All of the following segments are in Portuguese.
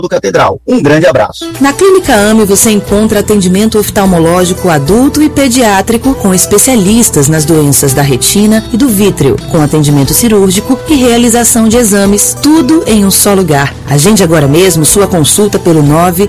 do Catedral. Um grande abraço. Na Clínica AME você encontra atendimento oftalmológico adulto e pediátrico com especialistas nas doenças da retina e do vítreo, com atendimento cirúrgico e realização de exames, tudo em um só lugar. Agende agora mesmo sua consulta pelo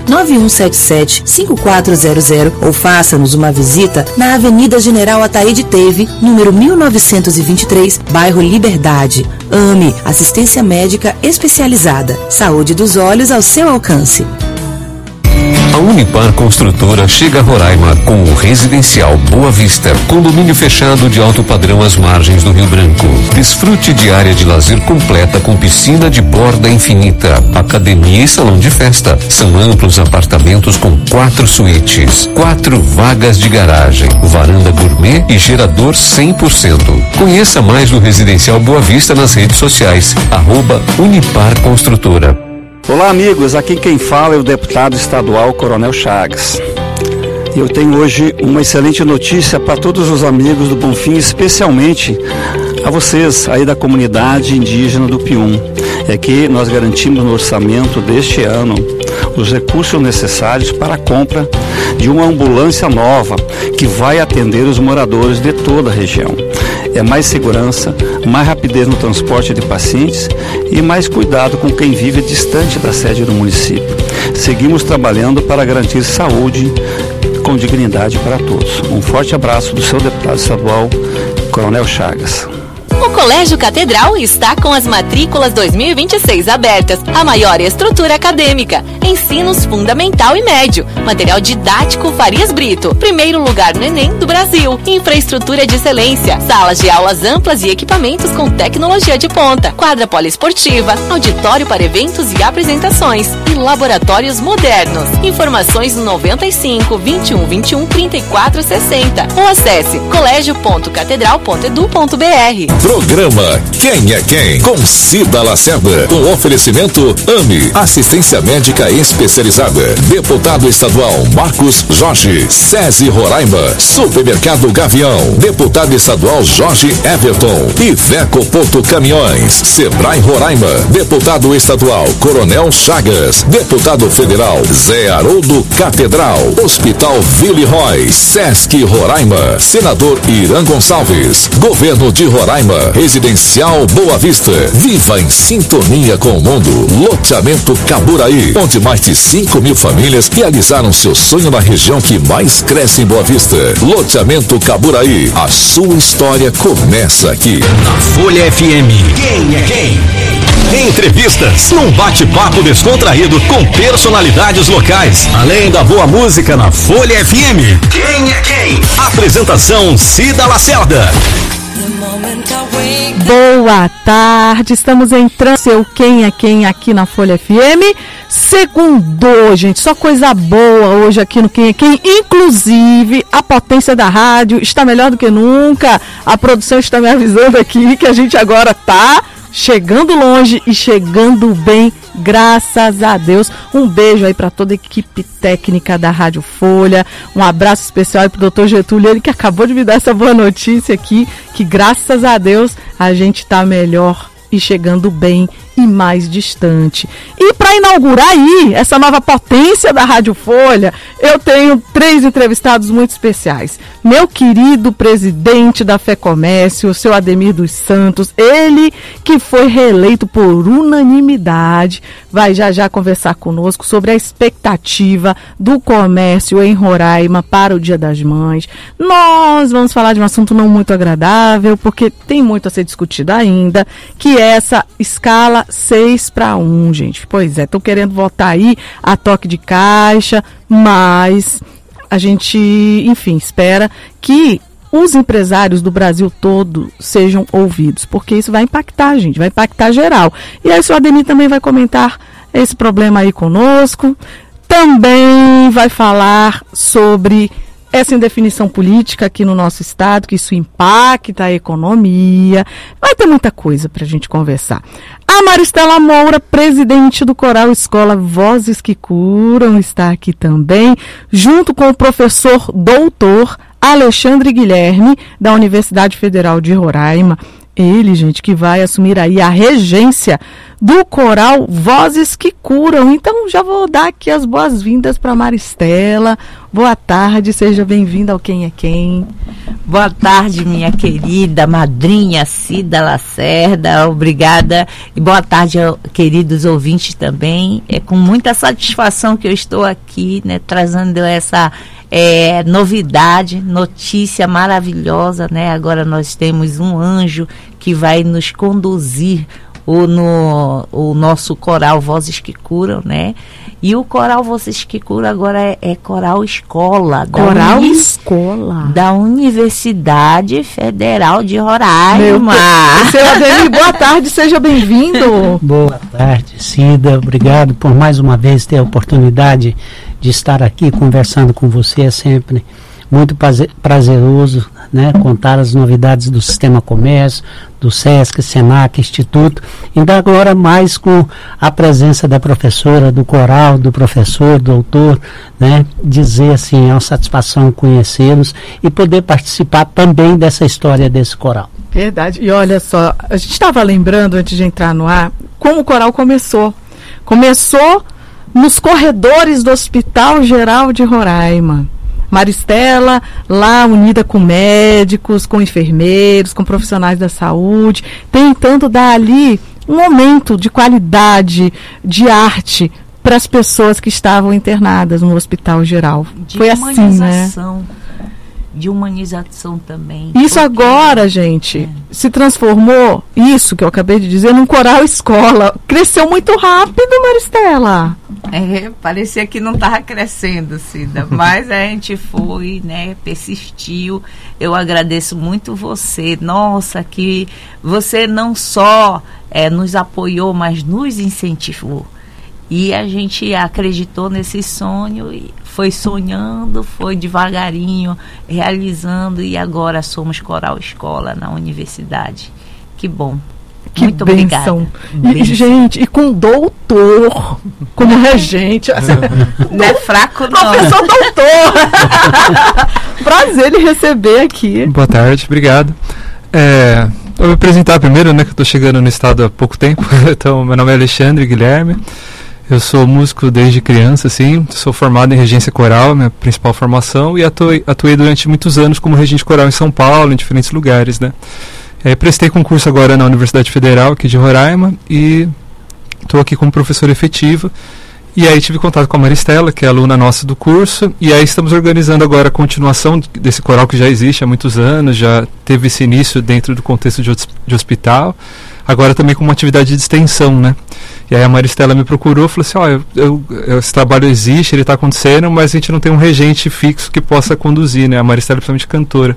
99177-5400 ou faça-nos uma visita na Avenida General Ataíde Teve, número 1923, bairro Liberdade. AME, assistência médica especializada. Saúde dos olhos ao seu alcance. A Unipar Construtora chega a Roraima com o Residencial Boa Vista, condomínio fechado de alto padrão às margens do Rio Branco. Desfrute de área de lazer completa com piscina de borda infinita, academia e salão de festa. São amplos apartamentos com 4 suítes, 4 vagas de garagem, varanda gourmet e gerador 100%. Conheça mais do Residencial Boa Vista nas redes sociais, @Unipar Construtora. Olá amigos, aqui quem fala é o deputado estadual Coronel Chagas. Eu tenho hoje uma excelente notícia para todos os amigos do Bonfim, especialmente a vocês aí da comunidade indígena do Pium. É que nós garantimos no orçamento deste ano os recursos necessários para a compra de uma ambulância nova que vai atender os moradores de toda a região. É mais segurança, mais rapidez no transporte de pacientes e mais cuidado com quem vive distante da sede do município. Seguimos trabalhando para garantir saúde com dignidade para todos. Um forte abraço do seu deputado estadual, Coronel Chagas. O Colégio Catedral está com as matrículas 2026 abertas, a maior estrutura acadêmica, ensinos fundamental e médio, material didático Farias Brito, primeiro lugar no Enem do Brasil, infraestrutura de excelência, salas de aulas amplas e equipamentos com tecnologia de ponta, quadra poliesportiva, auditório para eventos e apresentações e laboratórios modernos. Informações no 95 21 21 34 60 ou acesse colégio.catedral.edu.br. Programa Quem é Quem? Com Cida Lacerda. Com oferecimento AME, assistência médica especializada. Deputado estadual Marcos Jorge. SESI Roraima. Supermercado Gavião. Deputado estadual Jorge Everton. Iveco Porto Caminhões. Sebrae Roraima. Deputado estadual Coronel Chagas. Deputado federal Zé Haroldo Catedral. Hospital Villeroy. Sesc Roraima. Senador Irã Gonçalves. Governo de Roraima. Residencial Boa Vista. Viva em sintonia com o mundo. Loteamento Caburaí, onde mais de 5.000 famílias realizaram seu sonho na região que mais cresce em Boa Vista. Loteamento Caburaí. A sua história começa aqui. Na Folha FM. Quem é quem? Entrevistas, num bate-papo descontraído com personalidades locais. Além da boa música na Folha FM. Quem é quem? Apresentação Cida Lacerda. Boa tarde, estamos entrando seu Quem é Quem aqui na Folha FM. Segundou, gente, só coisa boa hoje aqui no Quem é Quem. Inclusive, a potência da rádio está melhor do que nunca. A produção está me avisando aqui que a gente agora tá chegando longe e chegando bem, graças a Deus. Um beijo aí para toda a equipe técnica da Rádio Folha. Um abraço especial aí pro Dr. Getúlio, ele que acabou de me dar essa boa notícia aqui, que graças a Deus a gente tá melhor e chegando bem e mais distante. E para inaugurar aí essa nova potência da Rádio Folha, eu tenho 3 entrevistados muito especiais. Meu querido presidente da FEComércio, o seu Ademir dos Santos, ele que foi reeleito por unanimidade, vai já conversar conosco sobre a expectativa do comércio em Roraima para o Dia das Mães. Nós vamos falar de um assunto não muito agradável, porque tem muito a ser discutido ainda, que é essa escala 6-1, gente. Pois é, estão querendo votar aí a toque de caixa, mas a gente, enfim, espera que os empresários do Brasil todo sejam ouvidos, porque isso vai impactar, gente, vai impactar geral. E aí o senhor Ademir também vai comentar esse problema aí conosco, também vai falar sobre essa indefinição política aqui no nosso estado, que isso impacta a economia. Vai ter muita coisa para a gente conversar. A Maristela Moura, presidente do Coral Escola Vozes que Curam, está aqui também, junto com o professor doutor Alexandre Guilherme, da Universidade Federal de Roraima. Ele, gente, que vai assumir aí a regência do coral Vozes que Curam. Então, já vou dar aqui as boas-vindas para Maristela. Boa tarde, seja bem-vinda ao Quem é Quem. Boa tarde, minha querida madrinha Cida Lacerda, obrigada. E boa tarde, queridos ouvintes também. É com muita satisfação que eu estou aqui, né, trazendo essa novidade, notícia maravilhosa, né? Agora nós temos um anjo que vai nos conduzir o nosso coral Vozes que Curam, né? E o coral Vozes que Curam agora é coral escola. Coral escola. Da Universidade Federal de Roraima. Seu Ademir, boa tarde, seja bem-vindo. Boa tarde, Cida. Obrigado por mais uma vez ter a oportunidade de estar aqui conversando com você. É sempre muito prazeroso, né, contar as novidades do Sistema Comércio, do SESC, SENAC, Instituto. Ainda agora mais com a presença da professora, do coral, do professor, do doutor, né, dizer assim, é uma satisfação conhecê-los e poder participar também dessa história desse coral. Verdade. E olha só, a gente estava lembrando antes de entrar no ar como o coral começou. Começou nos corredores do Hospital Geral de Roraima. Maristela, lá unida com médicos, com enfermeiros, com profissionais da saúde, tentando dar ali um momento de qualidade, de arte para as pessoas que estavam internadas no Hospital Geral. Foi assim, né? De humanização também. Isso agora, gente, se transformou, isso que eu acabei de dizer, num coral escola. Cresceu muito rápido, Maristela. Parecia que não estava crescendo, Cida, mas a gente foi, né, persistiu. Eu agradeço muito você. Nossa, que você não só nos apoiou, mas nos incentivou. E a gente acreditou nesse sonho e foi sonhando, foi devagarinho realizando e agora somos coral escola na universidade. Que bom. Que muito bênção. Obrigada. E, gente, e com doutor como regente. Não é fraco, não. Professor doutor. Prazer lhe receber aqui. Boa tarde, obrigado. Eu vou me apresentar primeiro, né, que eu estou chegando no estado há pouco tempo. Então, meu nome é Alexandre Guilherme. Eu sou músico desde criança, assim, sou formado em regência coral, minha principal formação, e atuei durante muitos anos como regente coral em São Paulo, em diferentes lugares, né. Prestei concurso agora na Universidade Federal, aqui de Roraima, e estou aqui como professor efetivo. E aí tive contato com a Maristela, que é aluna nossa do curso, e aí estamos organizando agora a continuação desse coral que já existe há muitos anos, já teve esse início dentro do contexto de hospital, agora também com uma atividade de extensão, né? E aí a Maristela me procurou e falou assim, esse trabalho existe, ele está acontecendo, mas a gente não tem um regente fixo que possa conduzir, né? A Maristela é principalmente cantora.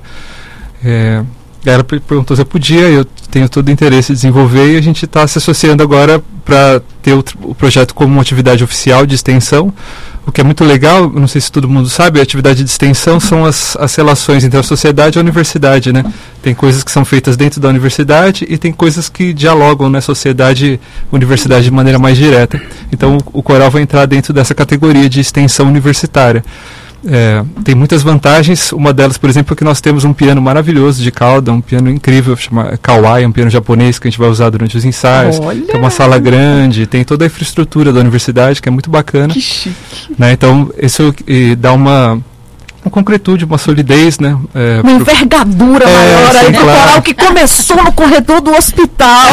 Ela perguntou se eu podia, eu tenho todo o interesse em desenvolver e a gente está se associando agora para ter o projeto como uma atividade oficial de extensão, o que é muito legal. Não sei se todo mundo sabe, a atividade de extensão são as relações entre a sociedade e a universidade, né? Tem coisas que são feitas dentro da universidade e tem coisas que dialogam, né, sociedade e universidade de maneira mais direta. Então o coral vai entrar dentro dessa categoria de extensão universitária. Tem muitas vantagens. Uma delas, por exemplo, é que nós temos um piano maravilhoso de cauda, um piano incrível, chama Kawai, um piano japonês que a gente vai usar durante os ensaios. Tem uma sala grande, tem toda a infraestrutura da universidade, que é muito bacana. Que chique. Né? Então, isso dá uma concretude, uma solidez, né? Uma envergadura maior aí do coral que começou no corredor do hospital.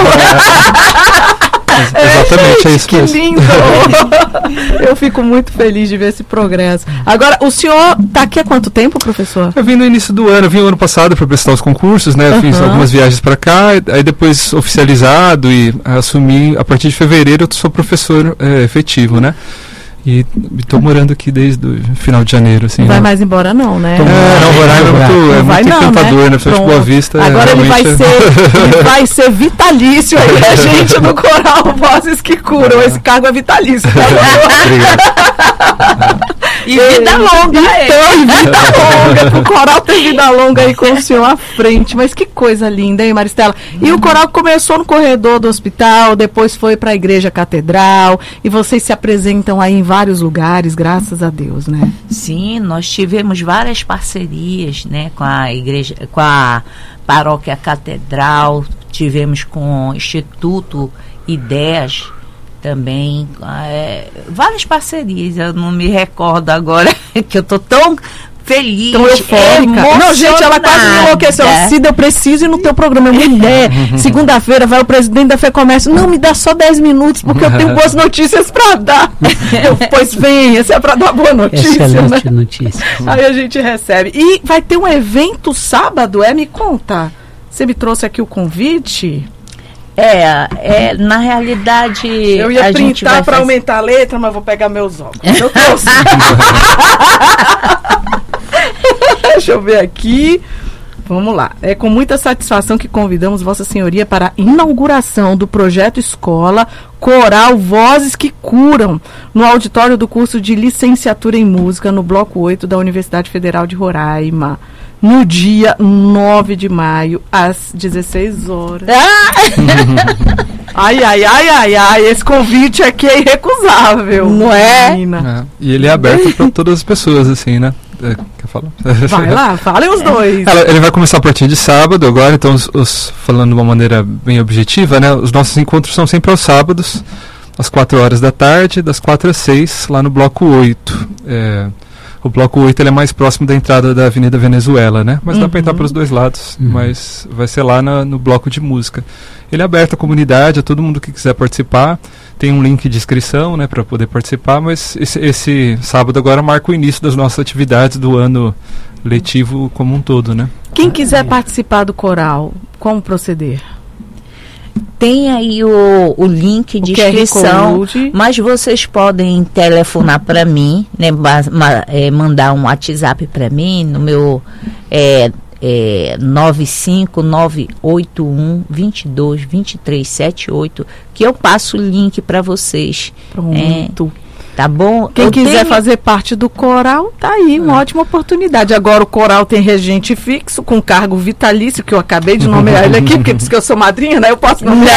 Exatamente, gente, é isso que mesmo. lindo! Eu fico muito feliz de ver esse progresso. Agora, o senhor está aqui há quanto tempo, professor? Eu vim no início do ano, ano passado para prestar os concursos, né? Fiz algumas viagens para cá, aí depois oficializado e assumi, a partir de fevereiro eu sou professor efetivo, né? E estou morando aqui desde o final de janeiro, assim. Não vai mais embora não, né? Não, Roraima é muito encantador, né? Principalmente Boa Vista. Agora ele vai ser vitalício aí, a gente no coral Vozes que Curam. Esse cargo é vitalício. Obrigado. E vida longa, vida longa. O coral tem vida longa aí com o senhor à frente. Mas que coisa linda, hein, Maristela? E o coral começou no corredor do hospital, depois foi para a Igreja Catedral, e vocês se apresentam aí em vários lugares, graças a Deus, né? Sim, nós tivemos várias parcerias, né, com a igreja, com a Paróquia Catedral. tivemos com o Instituto Ideias também, várias parcerias, eu não me recordo agora, que eu tô tão feliz, tão eufórica. Não, gente, ela quase me enlouqueceu. Cida, eu preciso ir no teu programa. Mulher, segunda-feira vai o presidente da FEComércio. Não, me dá só 10 minutos, porque eu tenho boas notícias para dar. Pois vem, esse é para dar boa notícia. Excelente, né? Notícia. Aí a gente recebe. E vai ter um evento sábado, me conta. Você me trouxe aqui o convite? Na realidade... Eu ia printar para aumentar a letra, mas vou pegar meus óculos. Eu trouxe. Deixa eu ver aqui. Vamos lá. É com muita satisfação que convidamos Vossa Senhoria para a inauguração do projeto Escola Coral Vozes que Curam, no auditório do curso de Licenciatura em Música, no Bloco 8 da Universidade Federal de Roraima, no dia 9 de maio, às 16 horas. Ai, esse convite aqui é irrecusável. Não é? E ele é aberto para todas as pessoas, assim, né? Quer falar? Vai lá, falem os dois. Ele vai começar a partir de sábado agora, então falando de uma maneira bem objetiva, né? Os nossos encontros são sempre aos sábados, às 4 horas da tarde, das 4 às 6, lá no Bloco 8. O Bloco 8 ele é mais próximo da entrada da Avenida Venezuela, né? Mas dá para entrar pelos dois lados, mas vai ser lá no bloco de música. Ele é aberto à comunidade, a todo mundo que quiser participar. Tem um link de inscrição, né, para poder participar, mas esse sábado agora marca o início das nossas atividades do ano letivo como um todo, né? Quem quiser participar do coral, como proceder? Tem aí o link de inscrição, mas vocês podem telefonar para mim, né, mandar um WhatsApp para mim no meu 95981222378, que eu passo o link para vocês. Pronto. Tá bom? Quem quiser fazer parte do coral, tá aí, uma ótima oportunidade. Agora o coral tem regente fixo, com cargo vitalício, que eu acabei de nomear ele aqui, porque diz que eu sou madrinha, né? Eu posso nomear.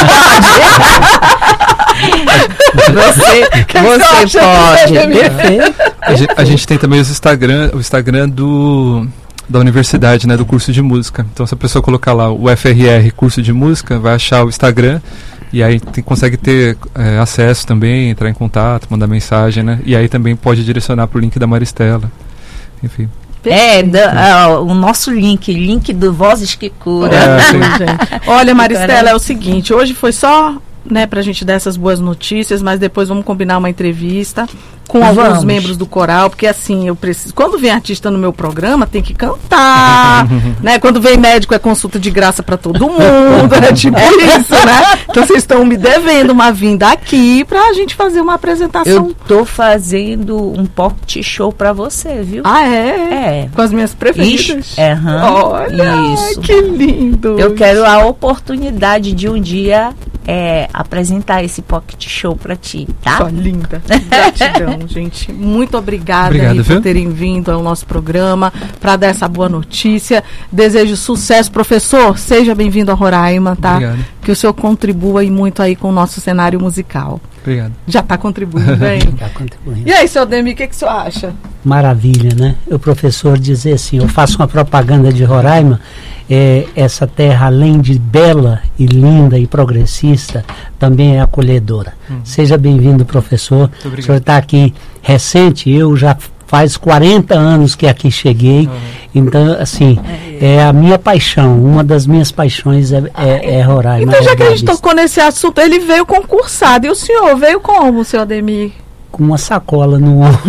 Você pode. A gente tem também o Instagram da universidade, né, do curso de música. Então, se a pessoa colocar lá o FRR curso de música, vai achar o Instagram e aí consegue ter acesso também, entrar em contato, mandar mensagem, né? E aí também pode direcionar para o link da Maristela. Enfim. O nosso link do Vozes que Cura. Olha, Maristela, é o seguinte, hoje foi só, né, pra gente dar essas boas notícias, mas depois vamos combinar uma entrevista com alguns membros do coral, porque assim, eu preciso, quando vem artista no meu programa, tem que cantar, né? Quando vem médico é consulta de graça para todo mundo, é tipo isso, né? Então vocês estão me devendo uma vinda aqui pra gente fazer uma apresentação. Eu tô fazendo um pocket show pra você, viu? Ah, é? Com as minhas preferidas? Olha, isso. Que lindo! Eu quero a oportunidade de um dia apresentar esse pocket show pra ti, tá? Só linda. Gratidão, gente. Muito obrigada por terem vindo ao nosso programa para dar essa boa notícia. Desejo sucesso, professor. Seja bem-vindo a Roraima, tá? Obrigado. Que o senhor contribua e muito aí com o nosso cenário musical. Obrigado. Já está contribuindo, hein? Já contribuindo. E aí, seu Ademir, o que o senhor acha? Maravilha, né? O professor dizer assim, eu faço uma propaganda de Roraima, essa terra, além de bela e linda e progressista, também é acolhedora. Seja bem-vindo, professor. O senhor está aqui recente, eu já faz 40 anos que aqui cheguei, então, assim, é a minha paixão, uma das minhas paixões é Roraima. Então, já que a gente tocou nesse assunto, ele veio concursado, e o senhor veio como, seu Ademir? Com uma sacola no ombro.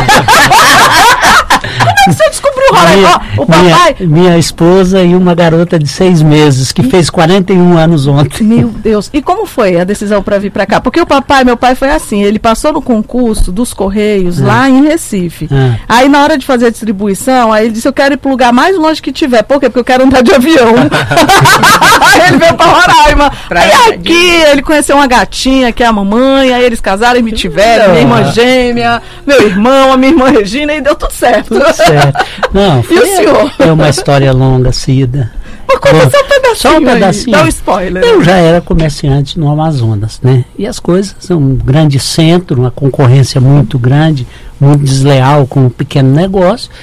Você descobriu o papai? Minha esposa e uma garota de 6 meses, que fez 41 anos ontem. Meu Deus. E como foi a decisão para vir para cá? Porque meu pai foi assim, ele passou no concurso dos Correios lá em Recife. Aí na hora de fazer a distribuição, aí ele disse, eu quero ir pro lugar mais longe que tiver. Por quê? Porque eu quero andar de avião. Aí ele veio para Roraima. Aí aqui ele conheceu uma gatinha, que é a mamãe, aí eles casaram e me tiveram, minha irmã gêmea, meu irmão, a minha irmã Regina, e deu tudo certo. Tudo certo. Não, e o senhor? É uma história longa, Cida. Mas conta só um pedacinho Dá um spoiler. Eu já era comerciante no Amazonas, né? E as coisas são um grande centro, uma concorrência muito grande, muito desleal com um pequeno negócio.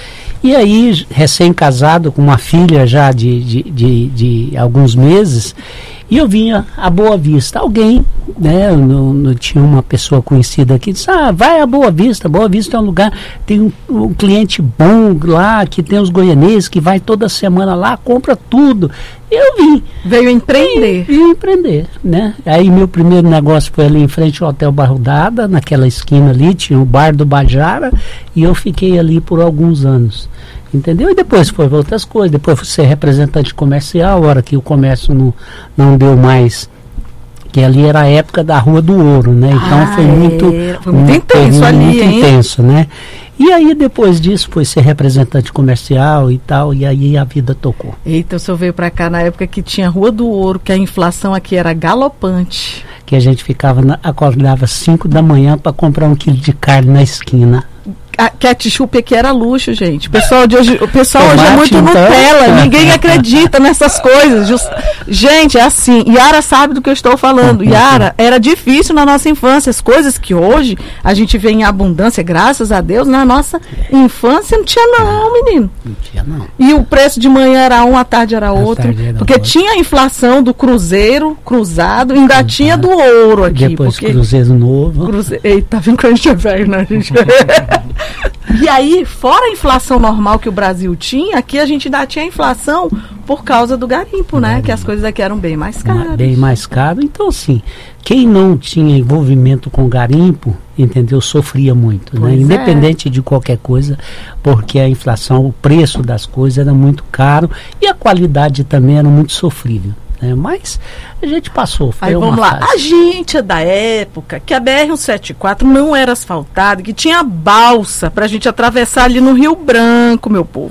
E aí, recém-casado, com uma filha já de alguns meses, e eu vinha a Boa Vista. Alguém, né, tinha uma pessoa conhecida aqui, disse, vai a Boa Vista é um lugar, tem um cliente bom lá, que tem os goianeses, que vai toda semana lá, compra tudo. Eu vim. Veio empreender. Vim empreender, né? Aí meu primeiro negócio foi ali em frente ao Hotel Barrudada, naquela esquina ali, tinha o Bar do Bajara, e eu fiquei ali por alguns anos. Entendeu? E depois foi outras coisas, depois fui ser representante comercial, a hora que o comércio não deu mais, que ali era a época da Rua do Ouro, né? Então foi muito intenso ali, muito intenso, né? E aí depois disso foi ser representante comercial e tal, e aí a vida tocou. Eita, o senhor veio pra cá na época que tinha Rua do Ouro, que a inflação aqui era galopante. Que a gente acordava 5 da manhã para comprar 1 quilo de carne na esquina. A ketchup aqui era luxo, gente. O pessoal hoje é muito Nutella. Ninguém acredita nessas coisas. Gente, é assim. Yara sabe do que eu estou falando. Yara, era difícil na nossa infância. As coisas que hoje a gente vê em abundância, graças a Deus, na nossa infância não tinha não, menino. Não tinha não. E o preço de manhã era um, à tarde era outro. Porque tinha a inflação do cruzeiro, cruzado, ainda tinha do ouro aqui. Depois cruzeiro novo. Eita, tá vendo que a gente é velho, né, gente? E aí, fora a inflação normal que o Brasil tinha, aqui a gente ainda tinha inflação por causa do garimpo, né? Que as coisas aqui eram bem mais caras. Bem mais caro. Então, assim, quem não tinha envolvimento com garimpo, entendeu? Sofria muito, né? Independente de qualquer coisa, porque a inflação, o preço das coisas era muito caro e a qualidade também era muito sofrível. Mas a gente passou. Foi aí vamos lá. Fase. A gente é da época que a BR-174 não era asfaltada, que tinha balsa pra gente atravessar ali no Rio Branco, meu povo.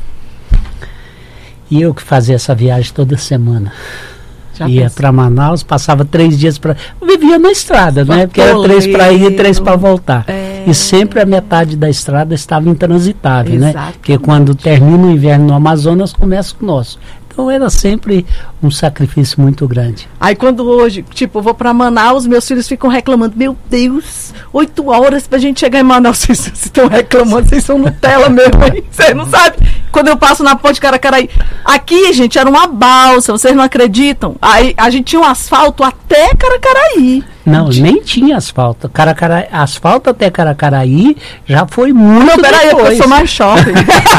E eu que fazia essa viagem toda semana. Ia para Manaus, passava 3 dias para... Vivia na estrada, né? Porque era 3 para ir e 3 para voltar. E sempre a metade da estrada estava intransitável, né? Porque quando termina o inverno no Amazonas, começa o nosso. Então era sempre um sacrifício muito grande. Aí quando hoje, tipo, eu vou para Manaus, meus filhos ficam reclamando, meu Deus, 8 horas pra gente chegar em Manaus. Vocês estão reclamando, vocês são Nutella mesmo, hein? Você não sabe? Quando eu passo na ponte Caracaraí, aqui, gente, era uma balsa, vocês não acreditam? Aí a gente tinha um asfalto até Caracaraí. Não, nem tinha asfalto. Asfalto até Caracaraí já foi muito depois. Não, peraí, eu sou mais shopping.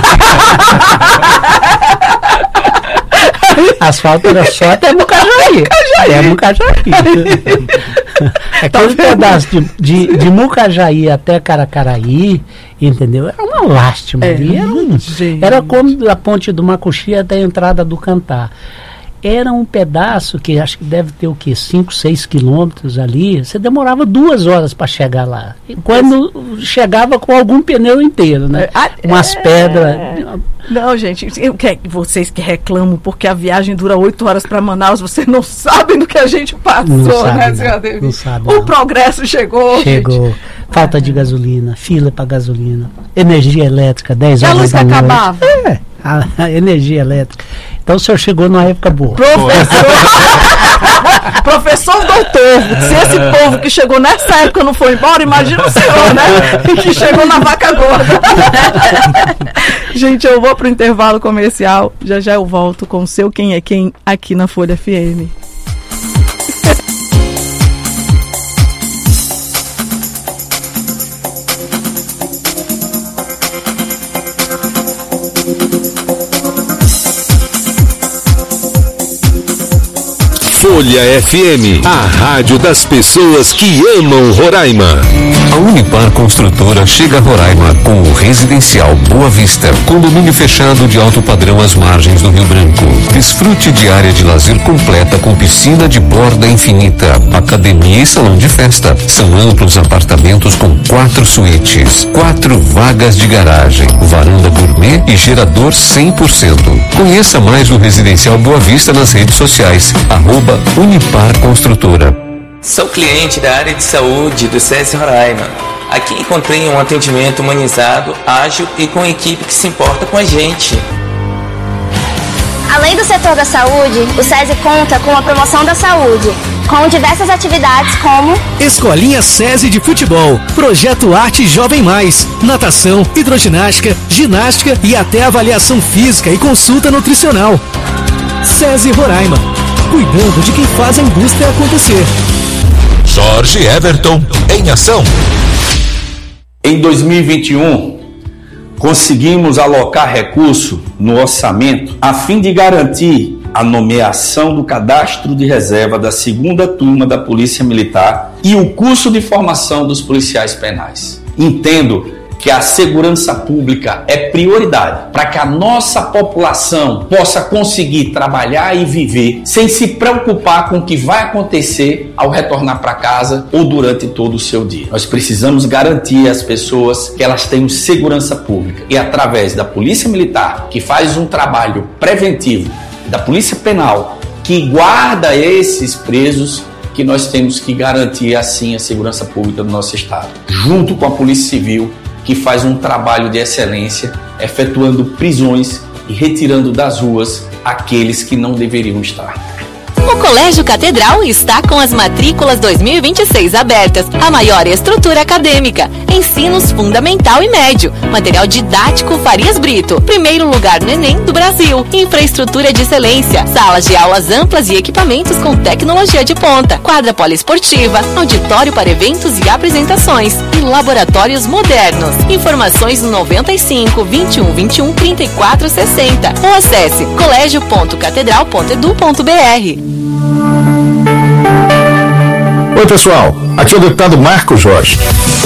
Asfalto era só até Mucajaí. Até Mucajaí. Aquele pedaço de Mucajaí até Caracaraí, entendeu? Era uma lástima ali. Era como a ponte do Macuxi até a entrada do Cantá. Era um pedaço que acho que deve ter o quê? 5, 6 quilômetros ali. Você demorava 2 horas para chegar lá. E quando chegava com algum pneu inteiro, né? Umas pedras. Não, gente, vocês que reclamam porque a viagem dura 8 horas para Manaus, vocês não sabem do que a gente passou, né, senhora David? Não sabe. O progresso chegou. Chegou. Falta de gasolina, fila para gasolina, energia elétrica, 10 horas. E a luz acabava? A energia elétrica. Então o senhor chegou numa época boa. Professor doutor, se esse povo que chegou nessa época não foi embora, imagina o senhor, né? Que chegou na vaca gorda. Gente, eu vou pro intervalo comercial. Já eu volto com o seu Quem é Quem aqui na Folha FM. Folha FM, a rádio das pessoas que amam Roraima. A Unipar Construtora chega a Roraima com o residencial Boa Vista, condomínio fechado de alto padrão às margens do Rio Branco. Desfrute de área de lazer completa com piscina de borda infinita, academia e salão de festa. São amplos apartamentos com 4 suítes, 4 vagas de garagem, varanda gourmet e gerador 100%. Conheça mais o residencial Boa Vista nas redes sociais, @Unipar Construtora. Sou cliente da área de saúde do SESI Roraima. Aqui encontrei um atendimento humanizado, ágil e com equipe que se importa com a gente. Além do setor da saúde, o SESI conta com a promoção da saúde. com diversas atividades como Escolinha SESI de Futebol, Projeto Arte Jovem Mais, natação, hidroginástica, ginástica e até avaliação física e consulta nutricional. SESI Roraima, cuidando de quem faz a indústria acontecer. Jorge Everton em ação. Em 2021, conseguimos alocar recurso no orçamento a fim de garantir a nomeação do cadastro de reserva da 2ª turma da Polícia Militar e o curso de formação dos policiais penais. Entendo que a segurança pública é prioridade para que a nossa população possa conseguir trabalhar e viver sem se preocupar com o que vai acontecer ao retornar para casa ou durante todo o seu dia. Nós precisamos garantir às pessoas que elas tenham segurança pública e através da Polícia Militar, que faz um trabalho preventivo, da Polícia Penal, que guarda esses presos, que nós temos que garantir assim a segurança pública do nosso estado, junto com a Polícia Civil, que faz um trabalho de excelência, efetuando prisões e retirando das ruas aqueles que não deveriam estar. O Colégio Catedral está com as matrículas 2026 abertas. A maior estrutura acadêmica, ensinos fundamental e médio, material didático Farias Brito, primeiro lugar no Enem do Brasil, infraestrutura de excelência, salas de aulas amplas e equipamentos com tecnologia de ponta, quadra poliesportiva, auditório para eventos e apresentações e laboratórios modernos. Informações no 95 21 21 34 60 ou acesse colégio.catedral.edu.br. Oi pessoal, aqui é o deputado Marcos Jorge.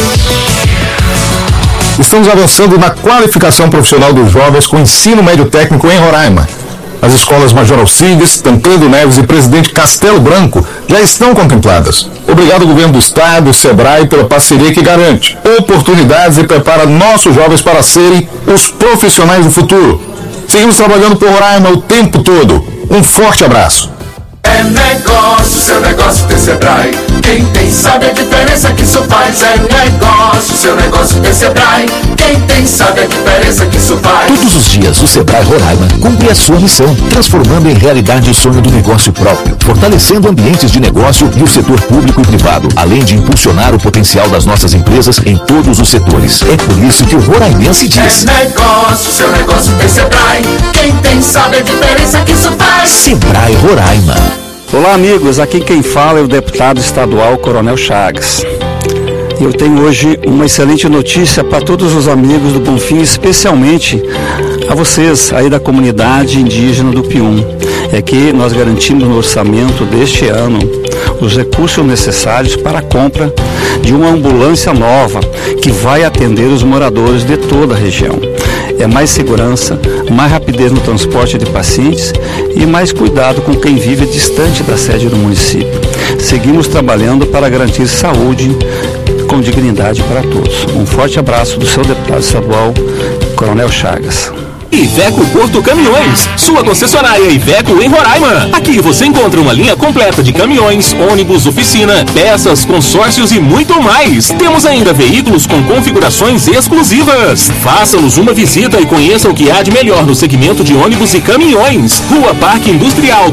Estamos avançando na qualificação profissional dos jovens com ensino médio técnico em Roraima. As escolas Major Alcides, Tancredo Neves e Presidente Castelo Branco já estão contempladas. Obrigado ao Governo do Estado, SEBRAE, pela parceria que garante oportunidades e prepara nossos jovens para serem os profissionais do futuro. Seguimos trabalhando por Roraima o tempo todo. Um forte abraço. É negócio, seu negócio tem SEBRAE. Quem tem sabe a diferença que isso faz. É negócio, seu negócio tem SEBRAE. Quem tem sabe a diferença que isso faz. Todos os dias o SEBRAE Roraima cumpre a sua missão, transformando em realidade o sonho do negócio próprio, fortalecendo ambientes de negócio e o setor público e privado, além de impulsionar o potencial das nossas empresas em todos os setores. É por isso que o roraimense diz: é negócio, seu negócio tem SEBRAE. Quem tem sabe a diferença que isso faz. SEBRAE Roraima. Olá amigos, aqui quem fala é o deputado estadual Coronel Chagas. Eu tenho hoje uma excelente notícia para todos os amigos do Bonfim, especialmente a vocês aí da comunidade indígena do Pium. É que nós garantimos no orçamento deste ano os recursos necessários para a compra de uma ambulância nova que vai atender os moradores de toda a região. É mais segurança, mais rapidez no transporte de pacientes e mais cuidado com quem vive distante da sede do município. Seguimos trabalhando para garantir saúde com dignidade para todos. Um forte abraço do seu deputado estadual, Coronel Chagas. Iveco Porto Caminhões, sua concessionária Iveco em Roraima. Aqui você encontra uma linha completa de caminhões, ônibus, oficina, peças, consórcios e muito mais. Temos ainda veículos com configurações exclusivas. Faça-nos uma visita e conheça o que há de melhor no segmento de ônibus e caminhões. Rua Parque Industrial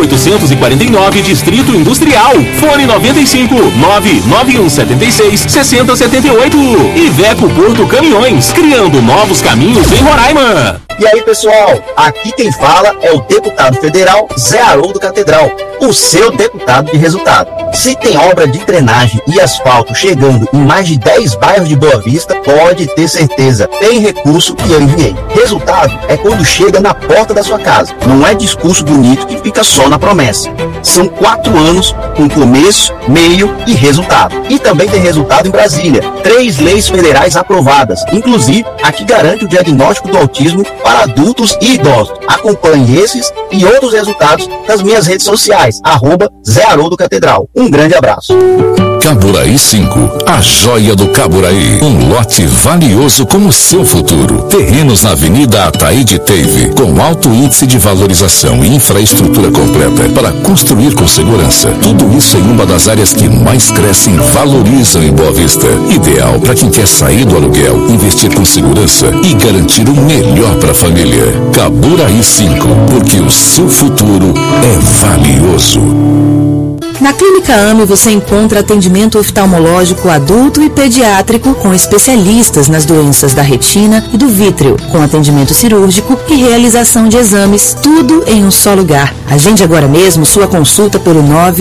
2849, Distrito Industrial. Fone 95 99176 6078. Iveco Porto Caminhões, criando novos caminhos em Roraima. E aí pessoal, aqui quem fala é o deputado federal Zé Haroldo Catedral, o seu deputado de resultado. Se tem obra de drenagem e asfalto chegando em mais de 10 bairros de Boa Vista, pode ter certeza, tem recurso que eu enviei. Resultado é quando chega na porta da sua casa. Não é discurso bonito que fica só na promessa. São 4 anos com começo, meio e resultado. E também tem resultado em Brasília. 3 leis federais aprovadas, inclusive a que garante o diagnóstico do autismo para adultos e idosos. Acompanhe esses e outros resultados nas minhas redes sociais, @Zé Haroldo Catedral. Um grande abraço. Caburaí 5, a joia do Caburaí. Um lote valioso como seu futuro. Terrenos na Avenida Ataíde Teve, com alto índice de valorização e infraestrutura completa para construir com segurança. Tudo isso em uma das áreas que mais crescem e valorizam em Boa Vista. Ideal para quem quer sair do aluguel, investir com segurança e garantir o melhor para a família. Caburaí 5, porque o seu futuro é valioso. Na Clínica AME você encontra atendimento oftalmológico adulto e pediátrico com especialistas nas doenças da retina e do vítreo, com atendimento cirúrgico e realização de exames, tudo em um só lugar. Agende agora mesmo sua consulta pelo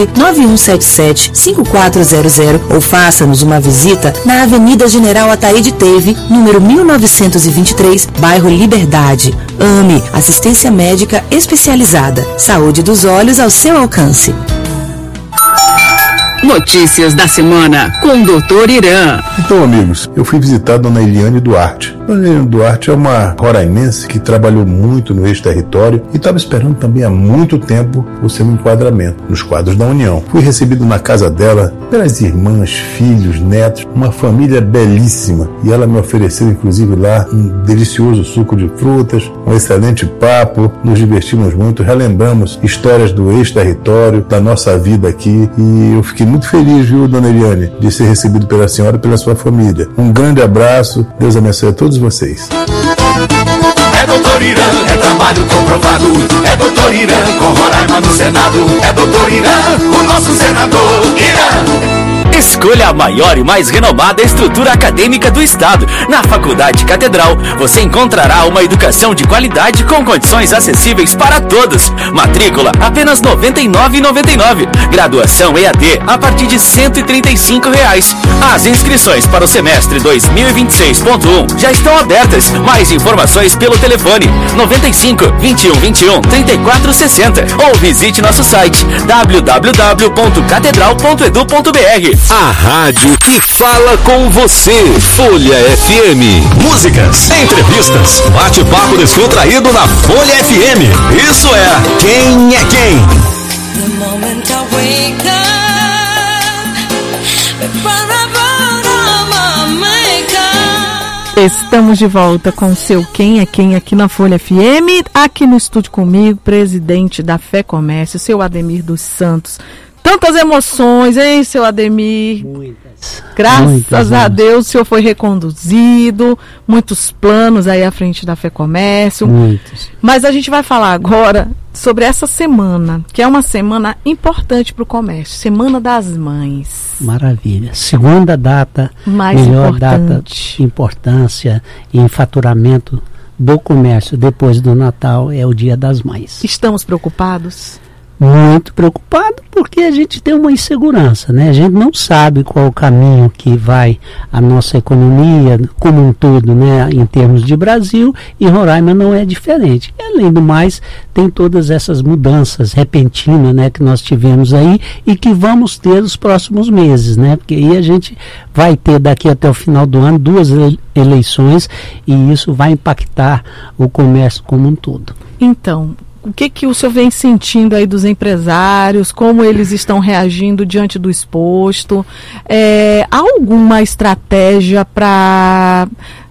99177-5400 ou faça-nos uma visita na Avenida General Ataíde Teve, número 1923, bairro Liberdade. AME, assistência médica especializada. Saúde dos olhos ao seu alcance. Notícias da semana com o Dr. Irã. Então, amigos, eu fui visitar a dona Eliane Duarte. Dona Eliane Duarte é uma roraimense que trabalhou muito no ex-território e estava esperando também há muito tempo o seu enquadramento nos quadros da União. Fui recebido na casa dela pelas irmãs, filhos, netos, uma família belíssima. E ela me ofereceu, inclusive, lá um delicioso suco de frutas, um excelente papo. Nos divertimos muito, relembramos histórias do ex-território, da nossa vida aqui. E eu fiquei muito feliz, viu, dona Eliane, de ser recebido pela senhora e pela sua família. Um grande abraço, Deus abençoe a todos vocês. É doutor Irã, é trabalho comprovado. É doutor Irã, com Roraima no Senado. É doutor Irã, o nosso senador Irã. Escolha a maior e mais renomada estrutura acadêmica do estado. Na Faculdade Catedral, você encontrará uma educação de qualidade com condições acessíveis para todos. Matrícula apenas R$ 99,99. Graduação EAD a partir de R$ 135. As inscrições para o semestre 2026.1 já estão abertas. Mais informações pelo telefone 95 21 21 34 60 ou visite nosso site www.catedral.edu.br. A rádio que fala com você. Folha FM. Músicas, entrevistas, bate-papo descontraído na Folha FM. Isso é Quem é Quem. Estamos de volta com o seu Quem é Quem aqui na Folha FM. Aqui no estúdio comigo, presidente da Fé Comércio, seu Ademir dos Santos. Tantas emoções, hein, seu Ademir? Muitas. Graças a Deus o senhor foi reconduzido, muitos planos aí à frente da Fé Comércio. Muitos. Mas a gente vai falar agora sobre essa semana, que é uma semana importante para o comércio, Semana das Mães. Maravilha. Segunda data, mais melhor importante. Data de importância em faturamento do comércio depois do Natal é o Dia das Mães. Estamos preocupados? Muito preocupado porque a gente tem uma insegurança, né? A gente não sabe qual o caminho que vai a nossa economia como um todo, né? Em termos de Brasil, e Roraima não é diferente. E, além do mais, tem todas essas mudanças repentinas, né? Que nós tivemos aí e que vamos ter nos próximos meses, né? Porque aí a gente vai ter daqui até o final do ano 2 eleições e isso vai impactar o comércio como um todo. Então, o que o senhor vem sentindo aí dos empresários, como eles estão reagindo diante do exposto? Há alguma estratégia para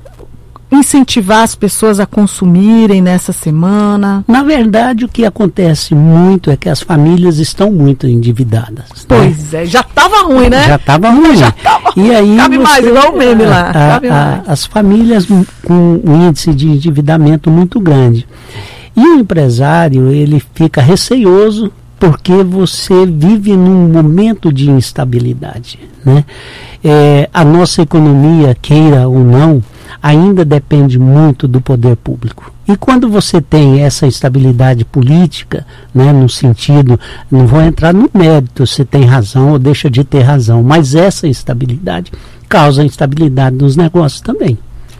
incentivar as pessoas a consumirem nessa semana? Na verdade, o que acontece muito é que as famílias estão muito endividadas. Pois é, já estava ruim, né? Já estava ruim. E aí cabe mais, igual o meme lá. As famílias com um índice de endividamento muito grande. E o empresário, ele fica receoso porque você vive num momento de instabilidade, né? A nossa economia, queira ou não, ainda depende muito do poder público. E quando você tem essa instabilidade política, né, no sentido, não vou entrar no mérito se tem razão ou deixa de ter razão, mas essa instabilidade causa instabilidade nos negócios também.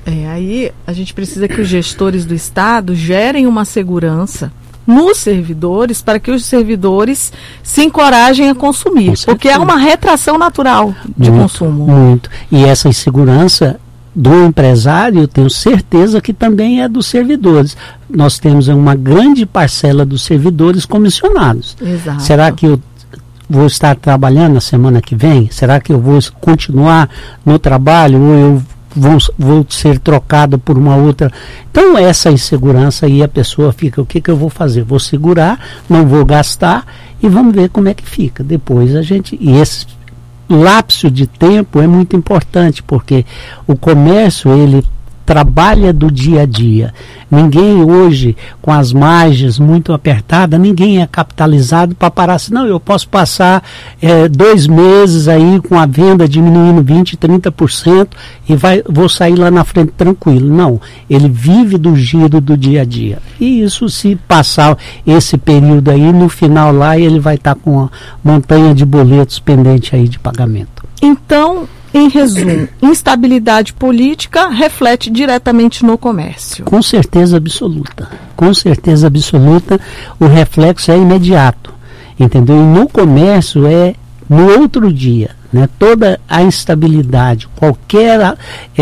Aí a gente precisa que os gestores do Estado gerem uma segurança nos servidores para que os servidores se encorajem a consumir, porque é uma retração natural de consumo. Muito. E essa insegurança do empresário, eu tenho certeza que também é dos servidores. Nós temos uma grande parcela dos servidores comissionados. Exato. Será que eu vou estar trabalhando na semana que vem? Será que eu vou continuar no trabalho ou eu vou ser trocado por uma outra? Então essa insegurança aí a pessoa fica, o que eu vou fazer? Vou segurar, não vou gastar e vamos ver como é que fica. Depois e esse lapso de tempo é muito importante porque o comércio ele trabalha do dia a dia. Ninguém hoje, com as margens muito apertadas, ninguém é capitalizado para parar assim, não, eu posso passar 2 meses aí com a venda diminuindo 20%, 30% e vou sair lá na frente tranquilo. Não, ele vive do giro do dia a dia. E isso, se passar esse período aí, no final lá ele vai estar com uma montanha de boletos pendente aí de pagamento. Então, em resumo, instabilidade política reflete diretamente no comércio. Com certeza absoluta. Com certeza absoluta, o reflexo é imediato. Entendeu? E no comércio é no outro dia. Né? Toda a instabilidade, qualquer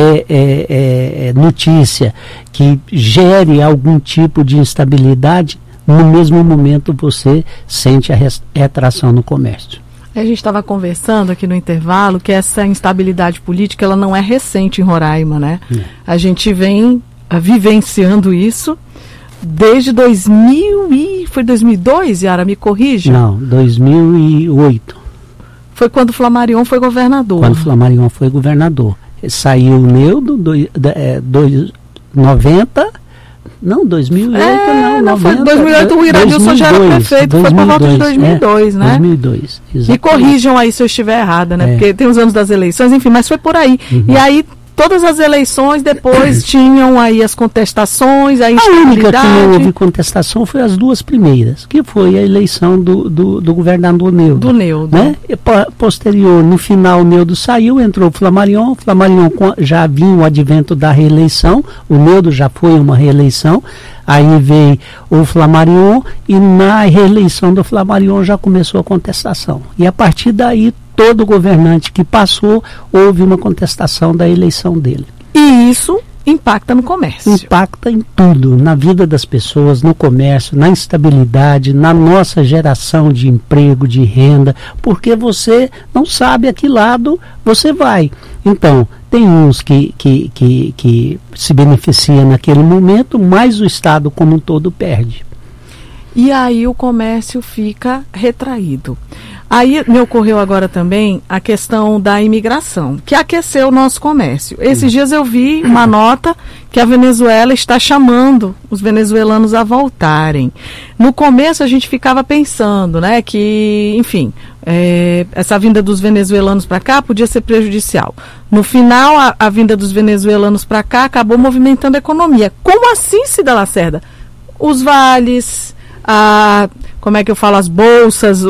notícia que gere algum tipo de instabilidade, no mesmo momento você sente a retração no comércio. A gente estava conversando aqui no intervalo que essa instabilidade política ela não é recente em Roraima, né? A gente vem vivenciando isso desde 2002, Yara, me corrija? Não, 2008. Foi quando o Flamarion foi governador. Quando o Flamarion foi governador. Saiu o Neudo, 90... Não, 2008 não foi 2008, o Iradilson já era prefeito, foi por volta de 2002, né? 2002, exatamente. Me corrijam aí se eu estiver errada, né? Porque tem os anos das eleições, enfim, mas foi por aí. E aí, todas as eleições depois tinham aí as contestações, a instabilidade. A única que não houve contestação foi as 2 primeiras, que foi a eleição do governador Neudo. Do Neudo. Né? Posterior, no final, o Neudo saiu, entrou o Flamarion já vinha o advento da reeleição, o Neudo já foi uma reeleição, aí veio o Flamarion e na reeleição do Flamarion já começou a contestação. E a partir daí, todo governante que passou, houve uma contestação da eleição dele. E isso impacta no comércio. Impacta em tudo, na vida das pessoas, no comércio, na instabilidade, na nossa geração de emprego, de renda, porque você não sabe a que lado você vai. Então, tem uns que se beneficiam naquele momento, mas o Estado como um todo perde. E aí o comércio fica retraído. Aí me ocorreu agora também a questão da imigração, que aqueceu o nosso comércio. Esses dias eu vi uma nota que a Venezuela está chamando os venezuelanos a voltarem. No começo a gente ficava pensando, né, que, enfim, essa vinda dos venezuelanos para cá podia ser prejudicial. No final, a vinda dos venezuelanos para cá acabou movimentando a economia. Como assim, Cida Lacerda? Os vales... como é que eu falo, as bolsas,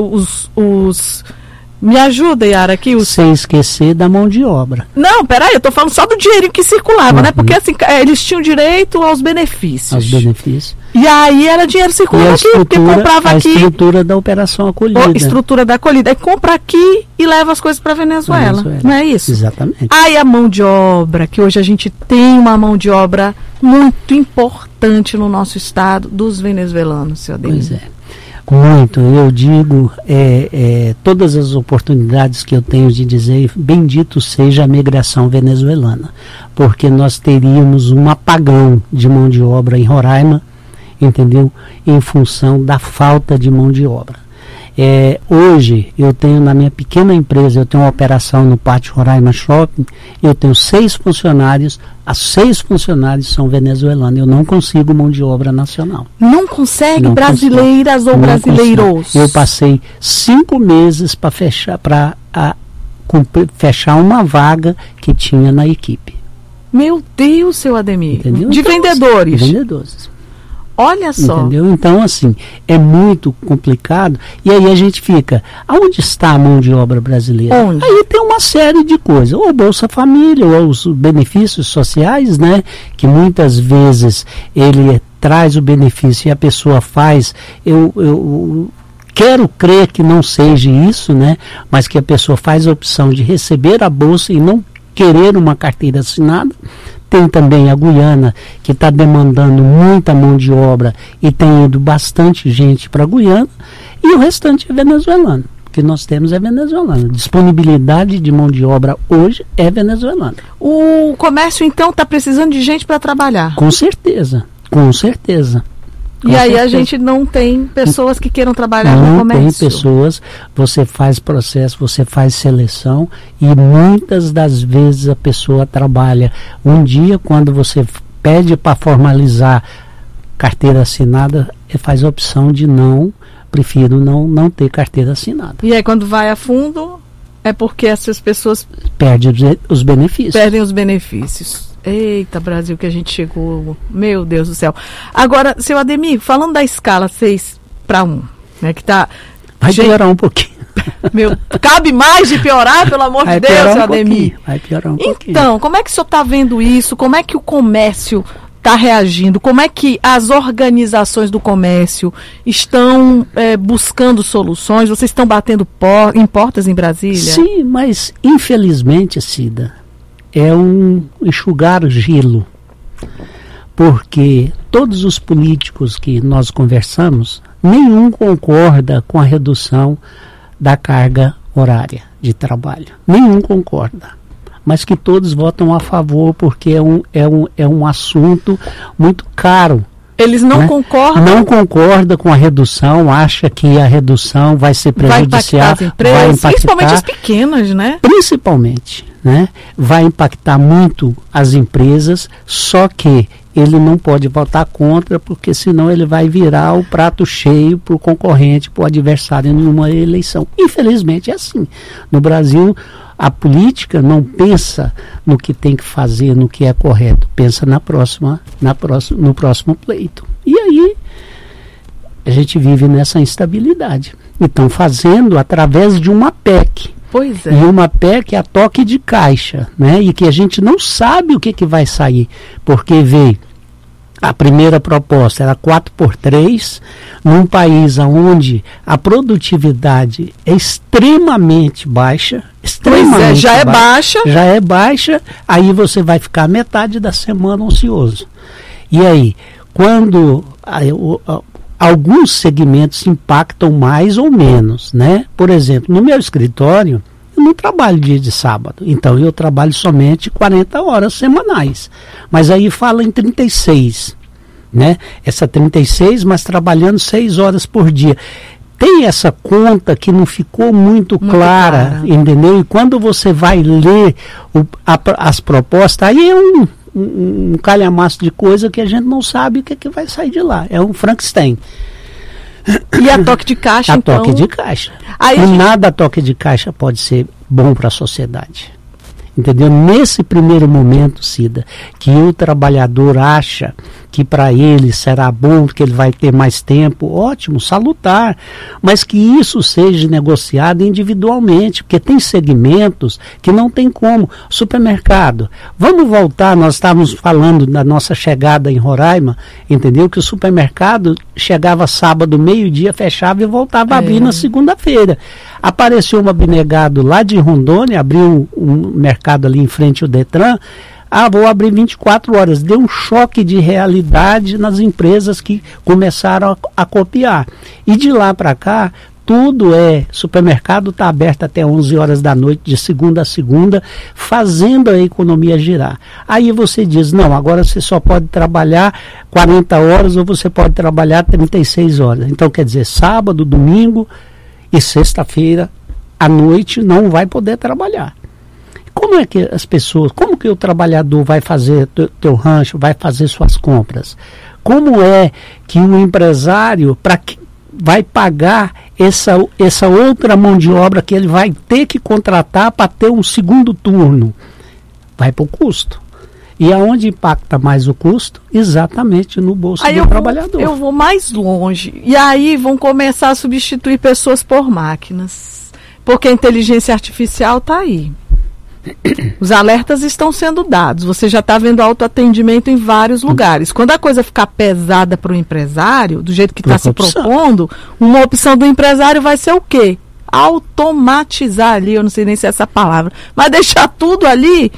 me ajuda, Yara, aqui. Sem esquecer da mão de obra. Não, peraí, eu tô falando só do dinheiro que circulava, né? Porque assim, eles tinham direito aos benefícios. Aos benefícios. E aí era dinheiro circulando aqui, porque comprava aqui. A estrutura da operação acolhida. Estrutura da acolhida. Aí compra aqui e leva as coisas para Venezuela. Não é isso? Exatamente. Aí a mão de obra, que hoje a gente tem uma mão de obra muito importante no nosso estado, dos venezuelanos, seu Ademir. Pois é. Muito, eu digo, todas as oportunidades que eu tenho de dizer, bendito seja a migração venezuelana, porque nós teríamos um apagão de mão de obra em Roraima, entendeu? Em função da falta de mão de obra. Hoje, eu tenho na minha pequena empresa, eu tenho uma operação no Pátio Roraima Shopping, eu tenho 6 funcionários, as 6 funcionários são venezuelanos, eu não consigo mão de obra nacional. Não consegue? Não brasileiras consigo. Ou não brasileiros? Consigo. Eu passei 5 meses para fechar uma vaga que tinha na equipe. Meu Deus, seu Ademir. Entendeu? De então, vendedores? Vendedores. Olha só. Entendeu? Então, assim, é muito complicado. E aí a gente fica, aonde está a mão de obra brasileira? Onde? Aí tem uma série de coisas. Ou Bolsa Família, ou os benefícios sociais, né? Que muitas vezes ele traz o benefício e a pessoa faz. Eu quero crer que não seja isso, né? Mas que a pessoa faz a opção de receber a bolsa e não querer uma carteira assinada. Tem também a Guiana, que está demandando muita mão de obra e tem ido bastante gente para a Guiana, e o restante é venezuelano. O que nós temos é venezuelano. Disponibilidade de mão de obra hoje é venezuelana. O comércio, então, está precisando de gente para trabalhar? Com certeza, com certeza. E aí a gente não tem pessoas que queiram trabalhar no comércio. Não tem pessoas, você faz processo, você faz seleção e muitas das vezes a pessoa trabalha. Um dia, quando você pede para formalizar carteira assinada, faz a opção de prefiro não ter carteira assinada. E aí quando vai a fundo, é porque essas pessoas perdem os benefícios. Perdem os benefícios. Eita, Brasil, que a gente chegou. Meu Deus do céu. Agora, seu Ademir, falando da escala 6-1, né, que tá... Vai piorar um pouquinho. Cabe mais de piorar, pelo amor de Deus, seu Ademir. Vai piorar um pouquinho. Então, como é que o senhor está vendo isso? Como é que o comércio está reagindo? Como é que as organizações do comércio estão buscando soluções? Vocês estão batendo em portas em Brasília? Sim, mas infelizmente, Cida, é um enxugar gelo, porque todos os políticos que nós conversamos, nenhum concorda com a redução da carga horária de trabalho. Nenhum concorda. Mas que todos votam a favor, porque é um assunto muito caro. Eles não concordam? Não concorda com a redução, acha que a redução vai ser prejudicial. Vai impactar as empresas, principalmente as pequenas, né? Principalmente, né? Vai impactar muito as empresas, só que ele não pode votar contra, porque senão ele vai virar o prato cheio para o concorrente, para o adversário em uma eleição. Infelizmente é assim. No Brasil, a política não pensa no que tem que fazer, no que é correto, pensa no próximo pleito. E aí a gente vive nessa instabilidade. E estão fazendo através de uma PEC. Pois é. E uma PEC a toque de caixa, né? E que a gente não sabe o que vai sair, porque veio a primeira proposta, era 4x3, num país onde a produtividade é extremamente baixa. Já é baixa. Aí você vai ficar metade da semana ocioso. E aí, quando alguns segmentos impactam mais ou menos, né? Por exemplo, no meu escritório, eu não trabalho dia de sábado, então eu trabalho somente 40 horas semanais. Mas aí fala em 36, né? Essa 36, mas trabalhando 6 horas por dia. Tem essa conta que não ficou muito clara, entendeu? E quando você vai ler as propostas, aí é um calhamaço de coisa que a gente não sabe o que vai sair de lá. É um Frankenstein. E a toque de caixa, então? A toque de caixa. Aí nada a toque de caixa pode ser bom para a sociedade. Entendeu? Nesse primeiro momento, Cida, que o trabalhador acha que para ele será bom, que ele vai ter mais tempo, ótimo, salutar, mas que isso seja negociado individualmente, porque tem segmentos que não tem como. Supermercado, vamos voltar, nós estávamos falando da nossa chegada em Roraima, entendeu? Que o supermercado chegava sábado, meio-dia, fechava e voltava a abrir na segunda-feira. Apareceu um abnegado lá de Rondônia, abriu um mercado ali em frente ao Detran. Vou abrir 24 horas. Deu um choque de realidade nas empresas que começaram a copiar. E de lá para cá, tudo supermercado está aberto até 11 horas da noite, de segunda a segunda, fazendo a economia girar. Aí você diz, não, agora você só pode trabalhar 40 horas ou você pode trabalhar 36 horas. Então, quer dizer, sábado, domingo e sexta-feira à noite não vai poder trabalhar. Como é que as pessoas, como que o trabalhador vai fazer teu rancho, vai fazer suas compras? Como é que o empresário vai pagar essa outra mão de obra que ele vai ter que contratar para ter um segundo turno? Vai para o custo. E aonde impacta mais o custo? Exatamente no bolso do trabalhador. Eu vou mais longe. E aí vão começar a substituir pessoas por máquinas. Porque a inteligência artificial está aí. Os alertas estão sendo dados. Você já está vendo autoatendimento em vários lugares. Quando a coisa ficar pesada para o empresário, do jeito que está se propondo, uma opção do empresário vai ser o quê? Automatizar ali, eu não sei nem se é essa palavra, mas deixar tudo ali